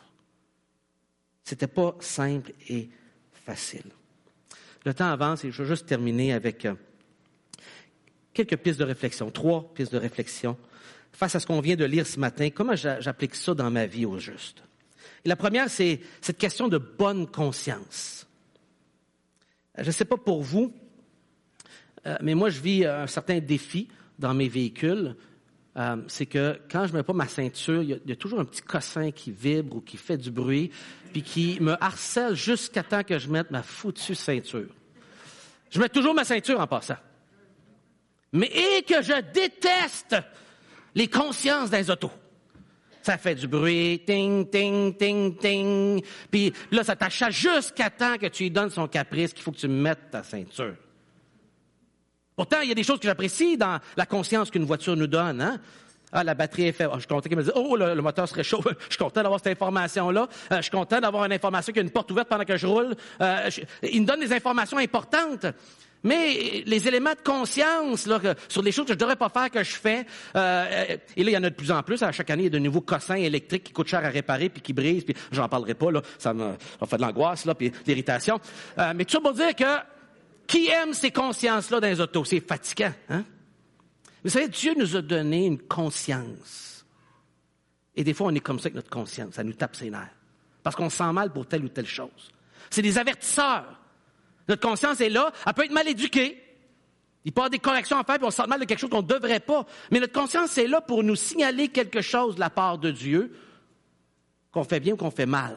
c'était pas simple et facile. Le temps avance et je vais juste terminer avec euh, quelques pistes de réflexion, trois pistes de réflexion face à ce qu'on vient de lire ce matin. Comment j'applique ça dans ma vie au juste? Et la première, c'est cette question de bonne conscience. Je ne sais pas pour vous, euh, mais moi, je vis un certain défi dans mes véhicules. Euh, c'est que quand je ne mets pas ma ceinture, il y, a, il y a toujours un petit cossin qui vibre ou qui fait du bruit, puis qui me harcèle jusqu'à temps que je mette ma foutue ceinture. Je mets toujours ma ceinture en passant. Mais et que je déteste les consciences des autos. Ça fait du bruit, ting, ting, ting, ting. Puis là, ça t'achète jusqu'à temps que tu lui donnes son caprice qu'il faut que tu mettes ta ceinture. Pourtant, il y a des choses que j'apprécie dans la conscience qu'une voiture nous donne. Hein? Ah, la batterie est faible. Oh, je suis content qu'elle me dise, oh, le, le moteur se réchauffe. Je suis content d'avoir cette information-là. Euh, je suis content d'avoir une information qu'il y a une porte ouverte pendant que je roule. Euh, je, il me donne des informations importantes. Mais les éléments de conscience là, que, sur les choses que je ne devrais pas faire, que je fais, euh, et là, il y en a de plus en plus. À chaque année, il y a de nouveaux cossins électriques qui coûtent cher à réparer puis qui brisent. Puis j'en parlerai pas, là, ça me ça fait de l'angoisse là, puis de l'irritation. Euh, mais tout ça pour dire que qui aime ces consciences-là dans les autos? C'est fatigant, hein? Vous savez, Dieu nous a donné une conscience. Et des fois, on est comme ça avec notre conscience. Ça nous tape ses nerfs. Parce qu'on se sent mal pour telle ou telle chose. C'est des avertisseurs. Notre conscience est là. Elle peut être mal éduquée. Il peut y avoir des corrections à faire, puis on se sent mal de quelque chose qu'on ne devrait pas. Mais notre conscience est là pour nous signaler quelque chose de la part de Dieu, qu'on fait bien ou qu'on fait mal.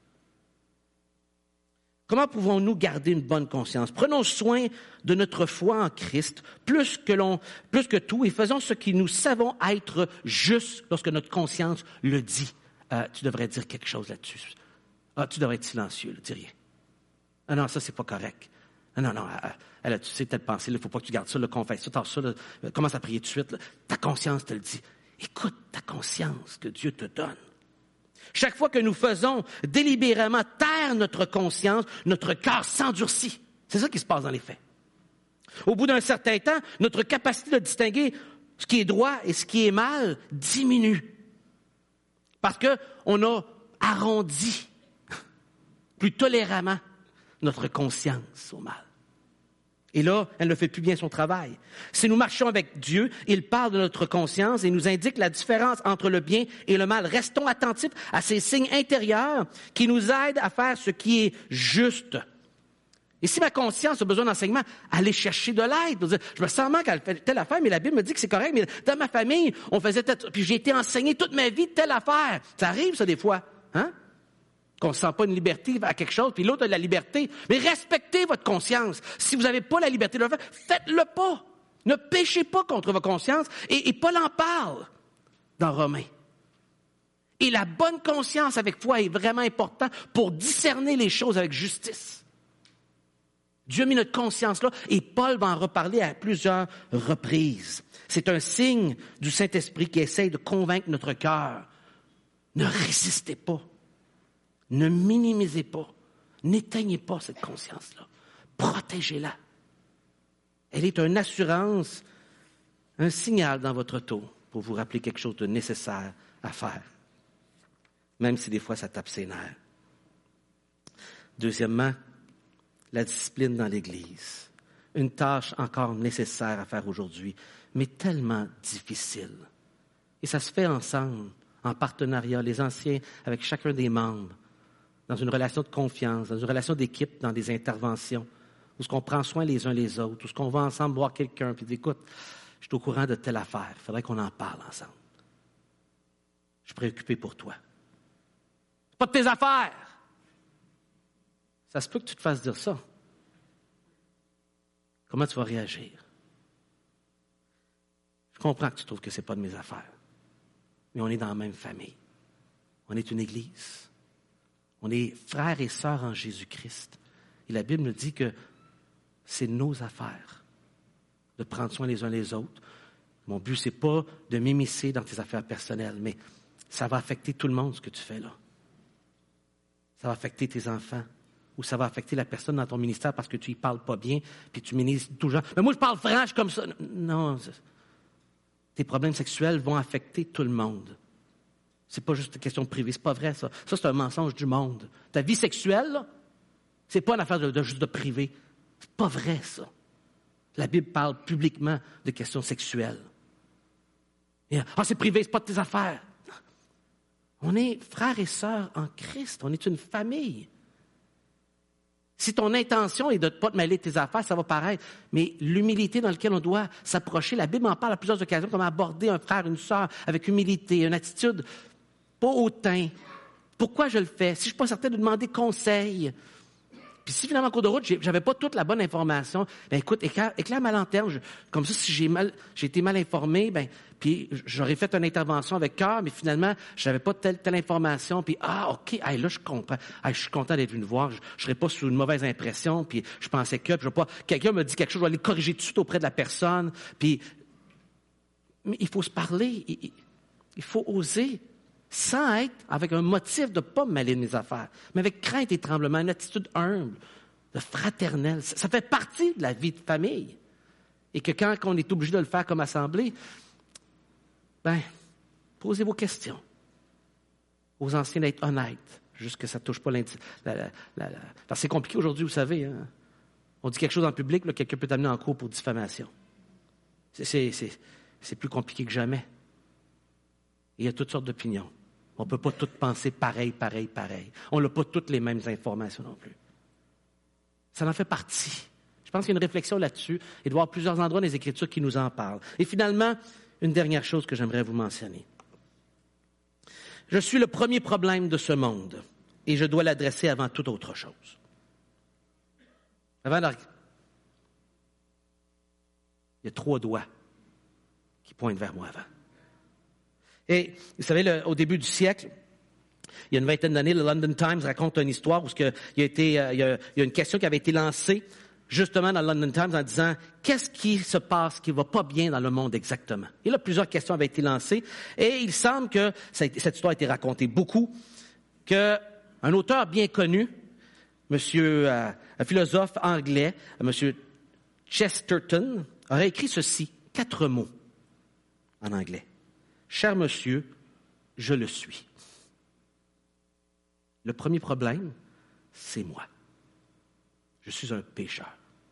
Comment pouvons-nous garder une bonne conscience? Prenons soin de notre foi en Christ, plus que l'on, plus que tout, et faisons ce que nous savons être juste lorsque notre conscience le dit. Euh, tu devrais dire quelque chose là-dessus. Ah, tu devrais être silencieux, dis rien. Ah non, ça, c'est pas correct. Ah non, non, elle, elle, tu sais, telle pensée, il ne faut pas que tu gardes ça, là, confesse ça, t'as ça, là, commence à prier tout de suite. Là. Ta conscience te le dit. Écoute ta conscience que Dieu te donne. Chaque fois que nous faisons délibérément taire notre conscience, notre cœur s'endurcit. C'est ça qui se passe dans les faits. Au bout d'un certain temps, notre capacité de distinguer ce qui est droit et ce qui est mal diminue. Parce qu'on a arrondi plus toléramment notre conscience au mal. Et là, elle ne fait plus bien son travail. Si nous marchons avec Dieu, il parle de notre conscience et nous indique la différence entre le bien et le mal. Restons attentifs à ces signes intérieurs qui nous aident à faire ce qui est juste. Et si ma conscience a besoin d'enseignement, allez chercher de l'aide. Je me sens mal quand elle fait telle affaire, mais la Bible me dit que c'est correct. Mais dans ma famille, on faisait telle... Puis j'ai été enseigné toute ma vie de telle affaire. Ça arrive, ça, des fois. Hein? Qu'on ne sent pas une liberté à quelque chose, puis l'autre a de la liberté. Mais respectez votre conscience. Si vous n'avez pas la liberté de le faire, faites-le pas. Ne péchez pas contre votre conscience. Et, et Paul en parle dans Romains. Et la bonne conscience avec foi est vraiment importante pour discerner les choses avec justice. Dieu a mis notre conscience là, et Paul va en reparler à plusieurs reprises. C'est un signe du Saint-Esprit qui essaye de convaincre notre cœur. Ne résistez pas. Ne minimisez pas. N'éteignez pas cette conscience-là. Protégez-la. Elle est une assurance, un signal dans votre tour pour vous rappeler quelque chose de nécessaire à faire. Même si des fois ça tape ses nerfs. Deuxièmement, la discipline dans l'Église. Une tâche encore nécessaire à faire aujourd'hui, mais tellement difficile. Et ça se fait ensemble, en partenariat, les anciens avec chacun des membres, dans une relation de confiance, dans une relation d'équipe, dans des interventions, où on prend soin les uns les autres, où on va ensemble voir quelqu'un, puis dit, écoute, je suis au courant de telle affaire, il faudrait qu'on en parle ensemble. Je suis préoccupé pour toi. C'est pas de tes affaires. Ça se peut que tu te fasses dire ça. Comment tu vas réagir? Je comprends que tu trouves que ce n'est pas de mes affaires. Mais on est dans la même famille. On est une Église. On est frères et sœurs en Jésus-Christ. Et la Bible nous dit que c'est nos affaires de prendre soin les uns les autres. Mon but, ce n'est pas de m'immiscer dans tes affaires personnelles, mais ça va affecter tout le monde, ce que tu fais là. Ça va affecter tes enfants. Ou ça va affecter la personne dans ton ministère parce que tu y parles pas bien, puis tu ministres tout genre. Mais moi, je parle franche comme ça. Non. Tes problèmes sexuels vont affecter tout le monde. C'est pas juste une question privée. C'est pas vrai, ça. Ça, c'est un mensonge du monde. Ta vie sexuelle, là, c'est pas une affaire de, de juste de privé. C'est pas vrai, ça. La Bible parle publiquement de questions sexuelles. Et, ah, c'est privé, c'est pas de tes affaires. On est frères et sœurs en Christ. On est une famille. Si ton intention est de ne pas te mêler de tes affaires, ça va paraître. Mais l'humilité dans laquelle on doit s'approcher, la Bible en parle à plusieurs occasions, comment aborder un frère, une sœur avec humilité, une attitude pas hautain. Pourquoi je le fais? Si je ne suis pas certain de demander conseil. Puis si finalement, en cours de route, je n'avais pas toute la bonne information, bien écoute, éclaire, éclaire ma lanterne. Je, comme ça, si j'ai mal, j'ai été mal informé, bien, puis j'aurais fait une intervention avec cœur, mais finalement, je n'avais pas telle, telle information, puis ah, OK, hey, là, je comprends. Hey, je suis content d'être venu voir, je ne serais pas sous une mauvaise impression, puis je pensais que, puis je vais pas, quelqu'un me dit quelque chose, je vais aller corriger tout de suite auprès de la personne, puis mais il faut se parler, il, il faut oser, sans être avec un motif de ne pas me mêler de mes affaires, mais avec crainte et tremblement, une attitude humble, de fraternelle. Ça, ça fait partie de la vie de famille. Et que quand on est obligé de le faire comme assemblée, ben, posez vos questions. Aux anciens d'être honnêtes, juste que ça ne touche pas l'individu. Parce que c'est compliqué aujourd'hui, vous savez. Hein? On dit quelque chose en public, là, quelqu'un peut t'amener en cours pour diffamation. C'est, c'est, c'est, c'est plus compliqué que jamais. Et il y a toutes sortes d'opinions. On ne peut pas toutes penser pareil, pareil, pareil. On n'a pas toutes les mêmes informations non plus. Ça en fait partie. Je pense qu'il y a une réflexion là-dessus et de voir plusieurs endroits dans les Écritures qui nous en parlent. Et finalement, une dernière chose que j'aimerais vous mentionner. Je suis le premier problème de ce monde et je dois l'adresser avant toute autre chose. Avant de... Il y a trois doigts qui pointent vers moi avant. Et vous savez, le, au début du siècle, il y a une vingtaine d'années, le London Times raconte une histoire où il y a, été, il y a, il y a une question qui avait été lancée. justement dans le London Times en disant « Qu'est-ce qui se passe qui ne va pas bien dans le monde exactement? » Et là, plusieurs questions avaient été lancées et il semble que cette histoire a été racontée beaucoup, qu'un auteur bien connu, monsieur, euh, un philosophe anglais, monsieur Chesterton, aurait écrit ceci, quatre mots en anglais. « Cher monsieur, je le suis. » Le premier problème, c'est moi. Je suis un pécheur.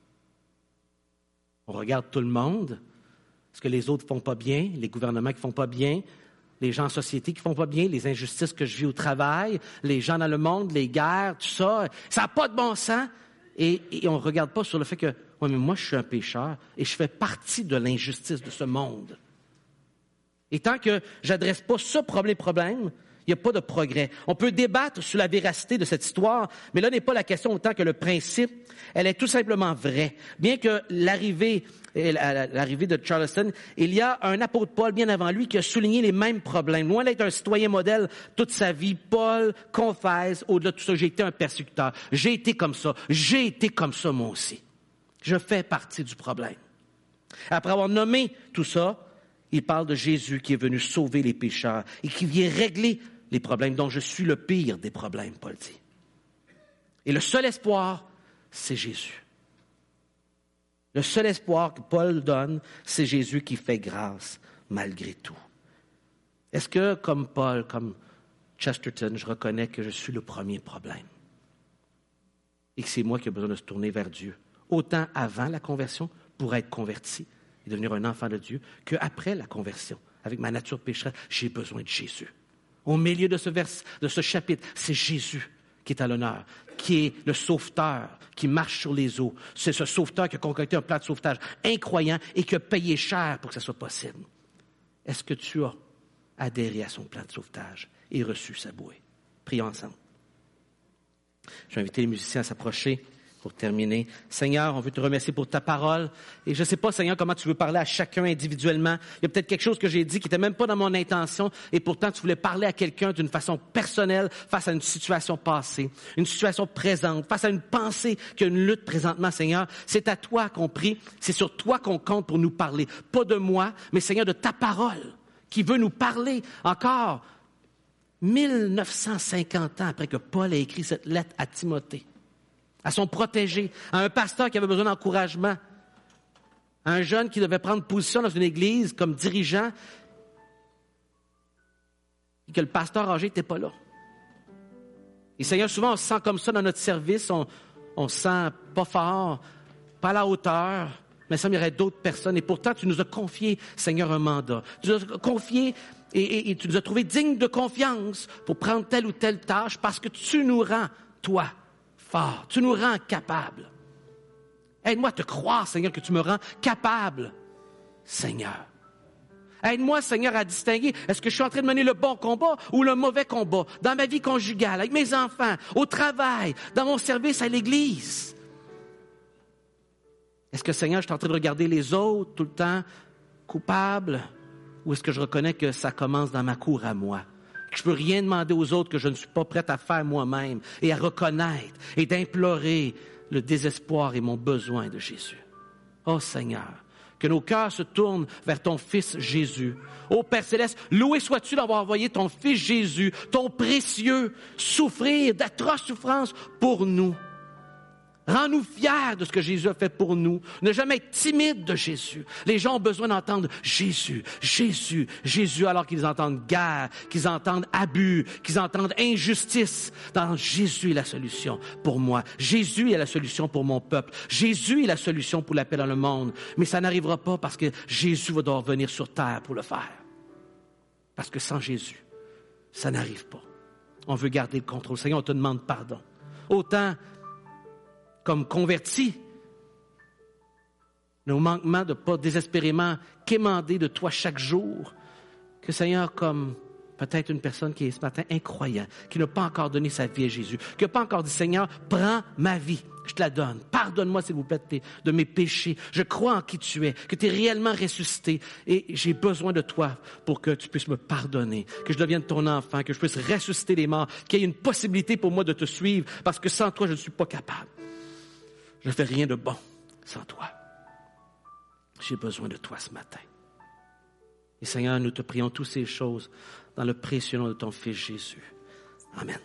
On regarde tout le monde, ce que les autres font pas bien, les gouvernements qui font pas bien, les gens en société qui font pas bien, les injustices que je vis au travail, les gens dans le monde, les guerres, tout ça, ça n'a pas de bon sens. Et, et on ne regarde pas sur le fait que, ouais, mais moi, je suis un pécheur et je fais partie de l'injustice de ce monde. Et tant que j'adresse pas ce problème, problème, il n'y a pas de progrès. On peut débattre sur la véracité de cette histoire, mais là n'est pas la question autant que le principe. Elle est tout simplement vraie. Bien que l'arrivée, l'arrivée de Charleston, il y a un apôtre Paul bien avant lui qui a souligné les mêmes problèmes. Loin d'être un citoyen modèle toute sa vie, Paul confesse, au-delà de tout ça, j'ai été un persécuteur. J'ai été comme ça. J'ai été comme ça moi aussi. Je fais partie du problème. Après avoir nommé tout ça, il parle de Jésus qui est venu sauver les pécheurs et qui vient régler les problèmes dont je suis le pire des problèmes, Paul dit. Et le seul espoir, c'est Jésus. Le seul espoir que Paul donne, c'est Jésus qui fait grâce malgré tout. Est-ce que, comme Paul, comme Chesterton, je reconnais que je suis le premier problème et que c'est moi qui ai besoin de se tourner vers Dieu, autant avant la conversion pour être converti et devenir un enfant de Dieu, qu'après la conversion, avec ma nature pécheresse, j'ai besoin de Jésus. Au milieu de ce vers, de ce chapitre, c'est Jésus qui est à l'honneur, qui est le sauveteur, qui marche sur les eaux. C'est ce sauveteur qui a concocté un plan de sauvetage incroyable et qui a payé cher pour que ça soit possible. Est-ce que tu as adhéré à son plan de sauvetage et reçu sa bouée? Prions ensemble. Je vais inviter les musiciens à s'approcher. Pour terminer, Seigneur, on veut te remercier pour ta parole. Et je ne sais pas, Seigneur, comment tu veux parler à chacun individuellement. Il y a peut-être quelque chose que j'ai dit qui n'était même pas dans mon intention, et pourtant tu voulais parler à quelqu'un d'une façon personnelle face à une situation passée, une situation présente, face à une pensée qui a une lutte présentement, Seigneur. C'est à toi qu'on prie, c'est sur toi qu'on compte pour nous parler. Pas de moi, mais Seigneur, de ta parole qui veut nous parler encore mille neuf cent cinquante ans après que Paul a écrit cette lettre à Timothée. À son protégé, à un pasteur qui avait besoin d'encouragement, à un jeune qui devait prendre position dans une église comme dirigeant et que le pasteur âgé n'était pas là. Et Seigneur, souvent on se sent comme ça dans notre service, on, on se sent pas fort, pas à la hauteur, mais ça, il y aurait d'autres personnes. Et pourtant, tu nous as confié, Seigneur, un mandat. Tu nous as confié et, et, et tu nous as trouvé dignes de confiance pour prendre telle ou telle tâche parce que tu nous rends, toi, fort. Tu nous rends capables. Aide-moi à te croire, Seigneur, que tu me rends capable, Seigneur. Aide-moi, Seigneur, à distinguer, est-ce que je suis en train de mener le bon combat ou le mauvais combat dans ma vie conjugale, avec mes enfants, au travail, dans mon service à l'Église? Est-ce que, Seigneur, je suis en train de regarder les autres tout le temps coupables ou est-ce que je reconnais que ça commence dans ma cour à moi? Que je ne peux rien demander aux autres que je ne suis pas prêt à faire moi-même et à reconnaître et d'implorer le désespoir et mon besoin de Jésus. Oh Seigneur, que nos cœurs se tournent vers ton Fils Jésus. Ô Père Céleste, loué sois-tu d'avoir envoyé ton Fils Jésus, ton précieux, souffrir d'atroces souffrances pour nous. Rends-nous fiers de ce que Jésus a fait pour nous. Ne jamais être timide de Jésus. Les gens ont besoin d'entendre Jésus, Jésus, Jésus, alors qu'ils entendent guerre, qu'ils entendent abus, qu'ils entendent injustice. Dans Jésus est la solution pour moi. Jésus est la solution pour mon peuple. Jésus est la solution pour la paix dans le monde. Mais ça n'arrivera pas parce que Jésus va devoir venir sur terre pour le faire. Parce que sans Jésus, ça n'arrive pas. On veut garder le contrôle. Seigneur, on te demande pardon. Autant comme convertis, nos manquements de ne pas désespérément quémander de toi chaque jour, que Seigneur, comme peut-être une personne qui est ce matin incroyant, qui n'a pas encore donné sa vie à Jésus, qui n'a pas encore dit, Seigneur, prends ma vie, je te la donne, pardonne-moi s'il vous plaît de, de mes péchés, je crois en qui tu es, que tu es réellement ressuscité et j'ai besoin de toi pour que tu puisses me pardonner, que je devienne ton enfant, que je puisse ressusciter les morts, qu'il y ait une possibilité pour moi de te suivre, parce que sans toi, je ne suis pas capable. Je ne fais rien de bon. sans toi. J'ai besoin de toi ce matin. Et Seigneur, nous te prions toutes ces choses dans le précieux nom de ton Fils Jésus. Amen.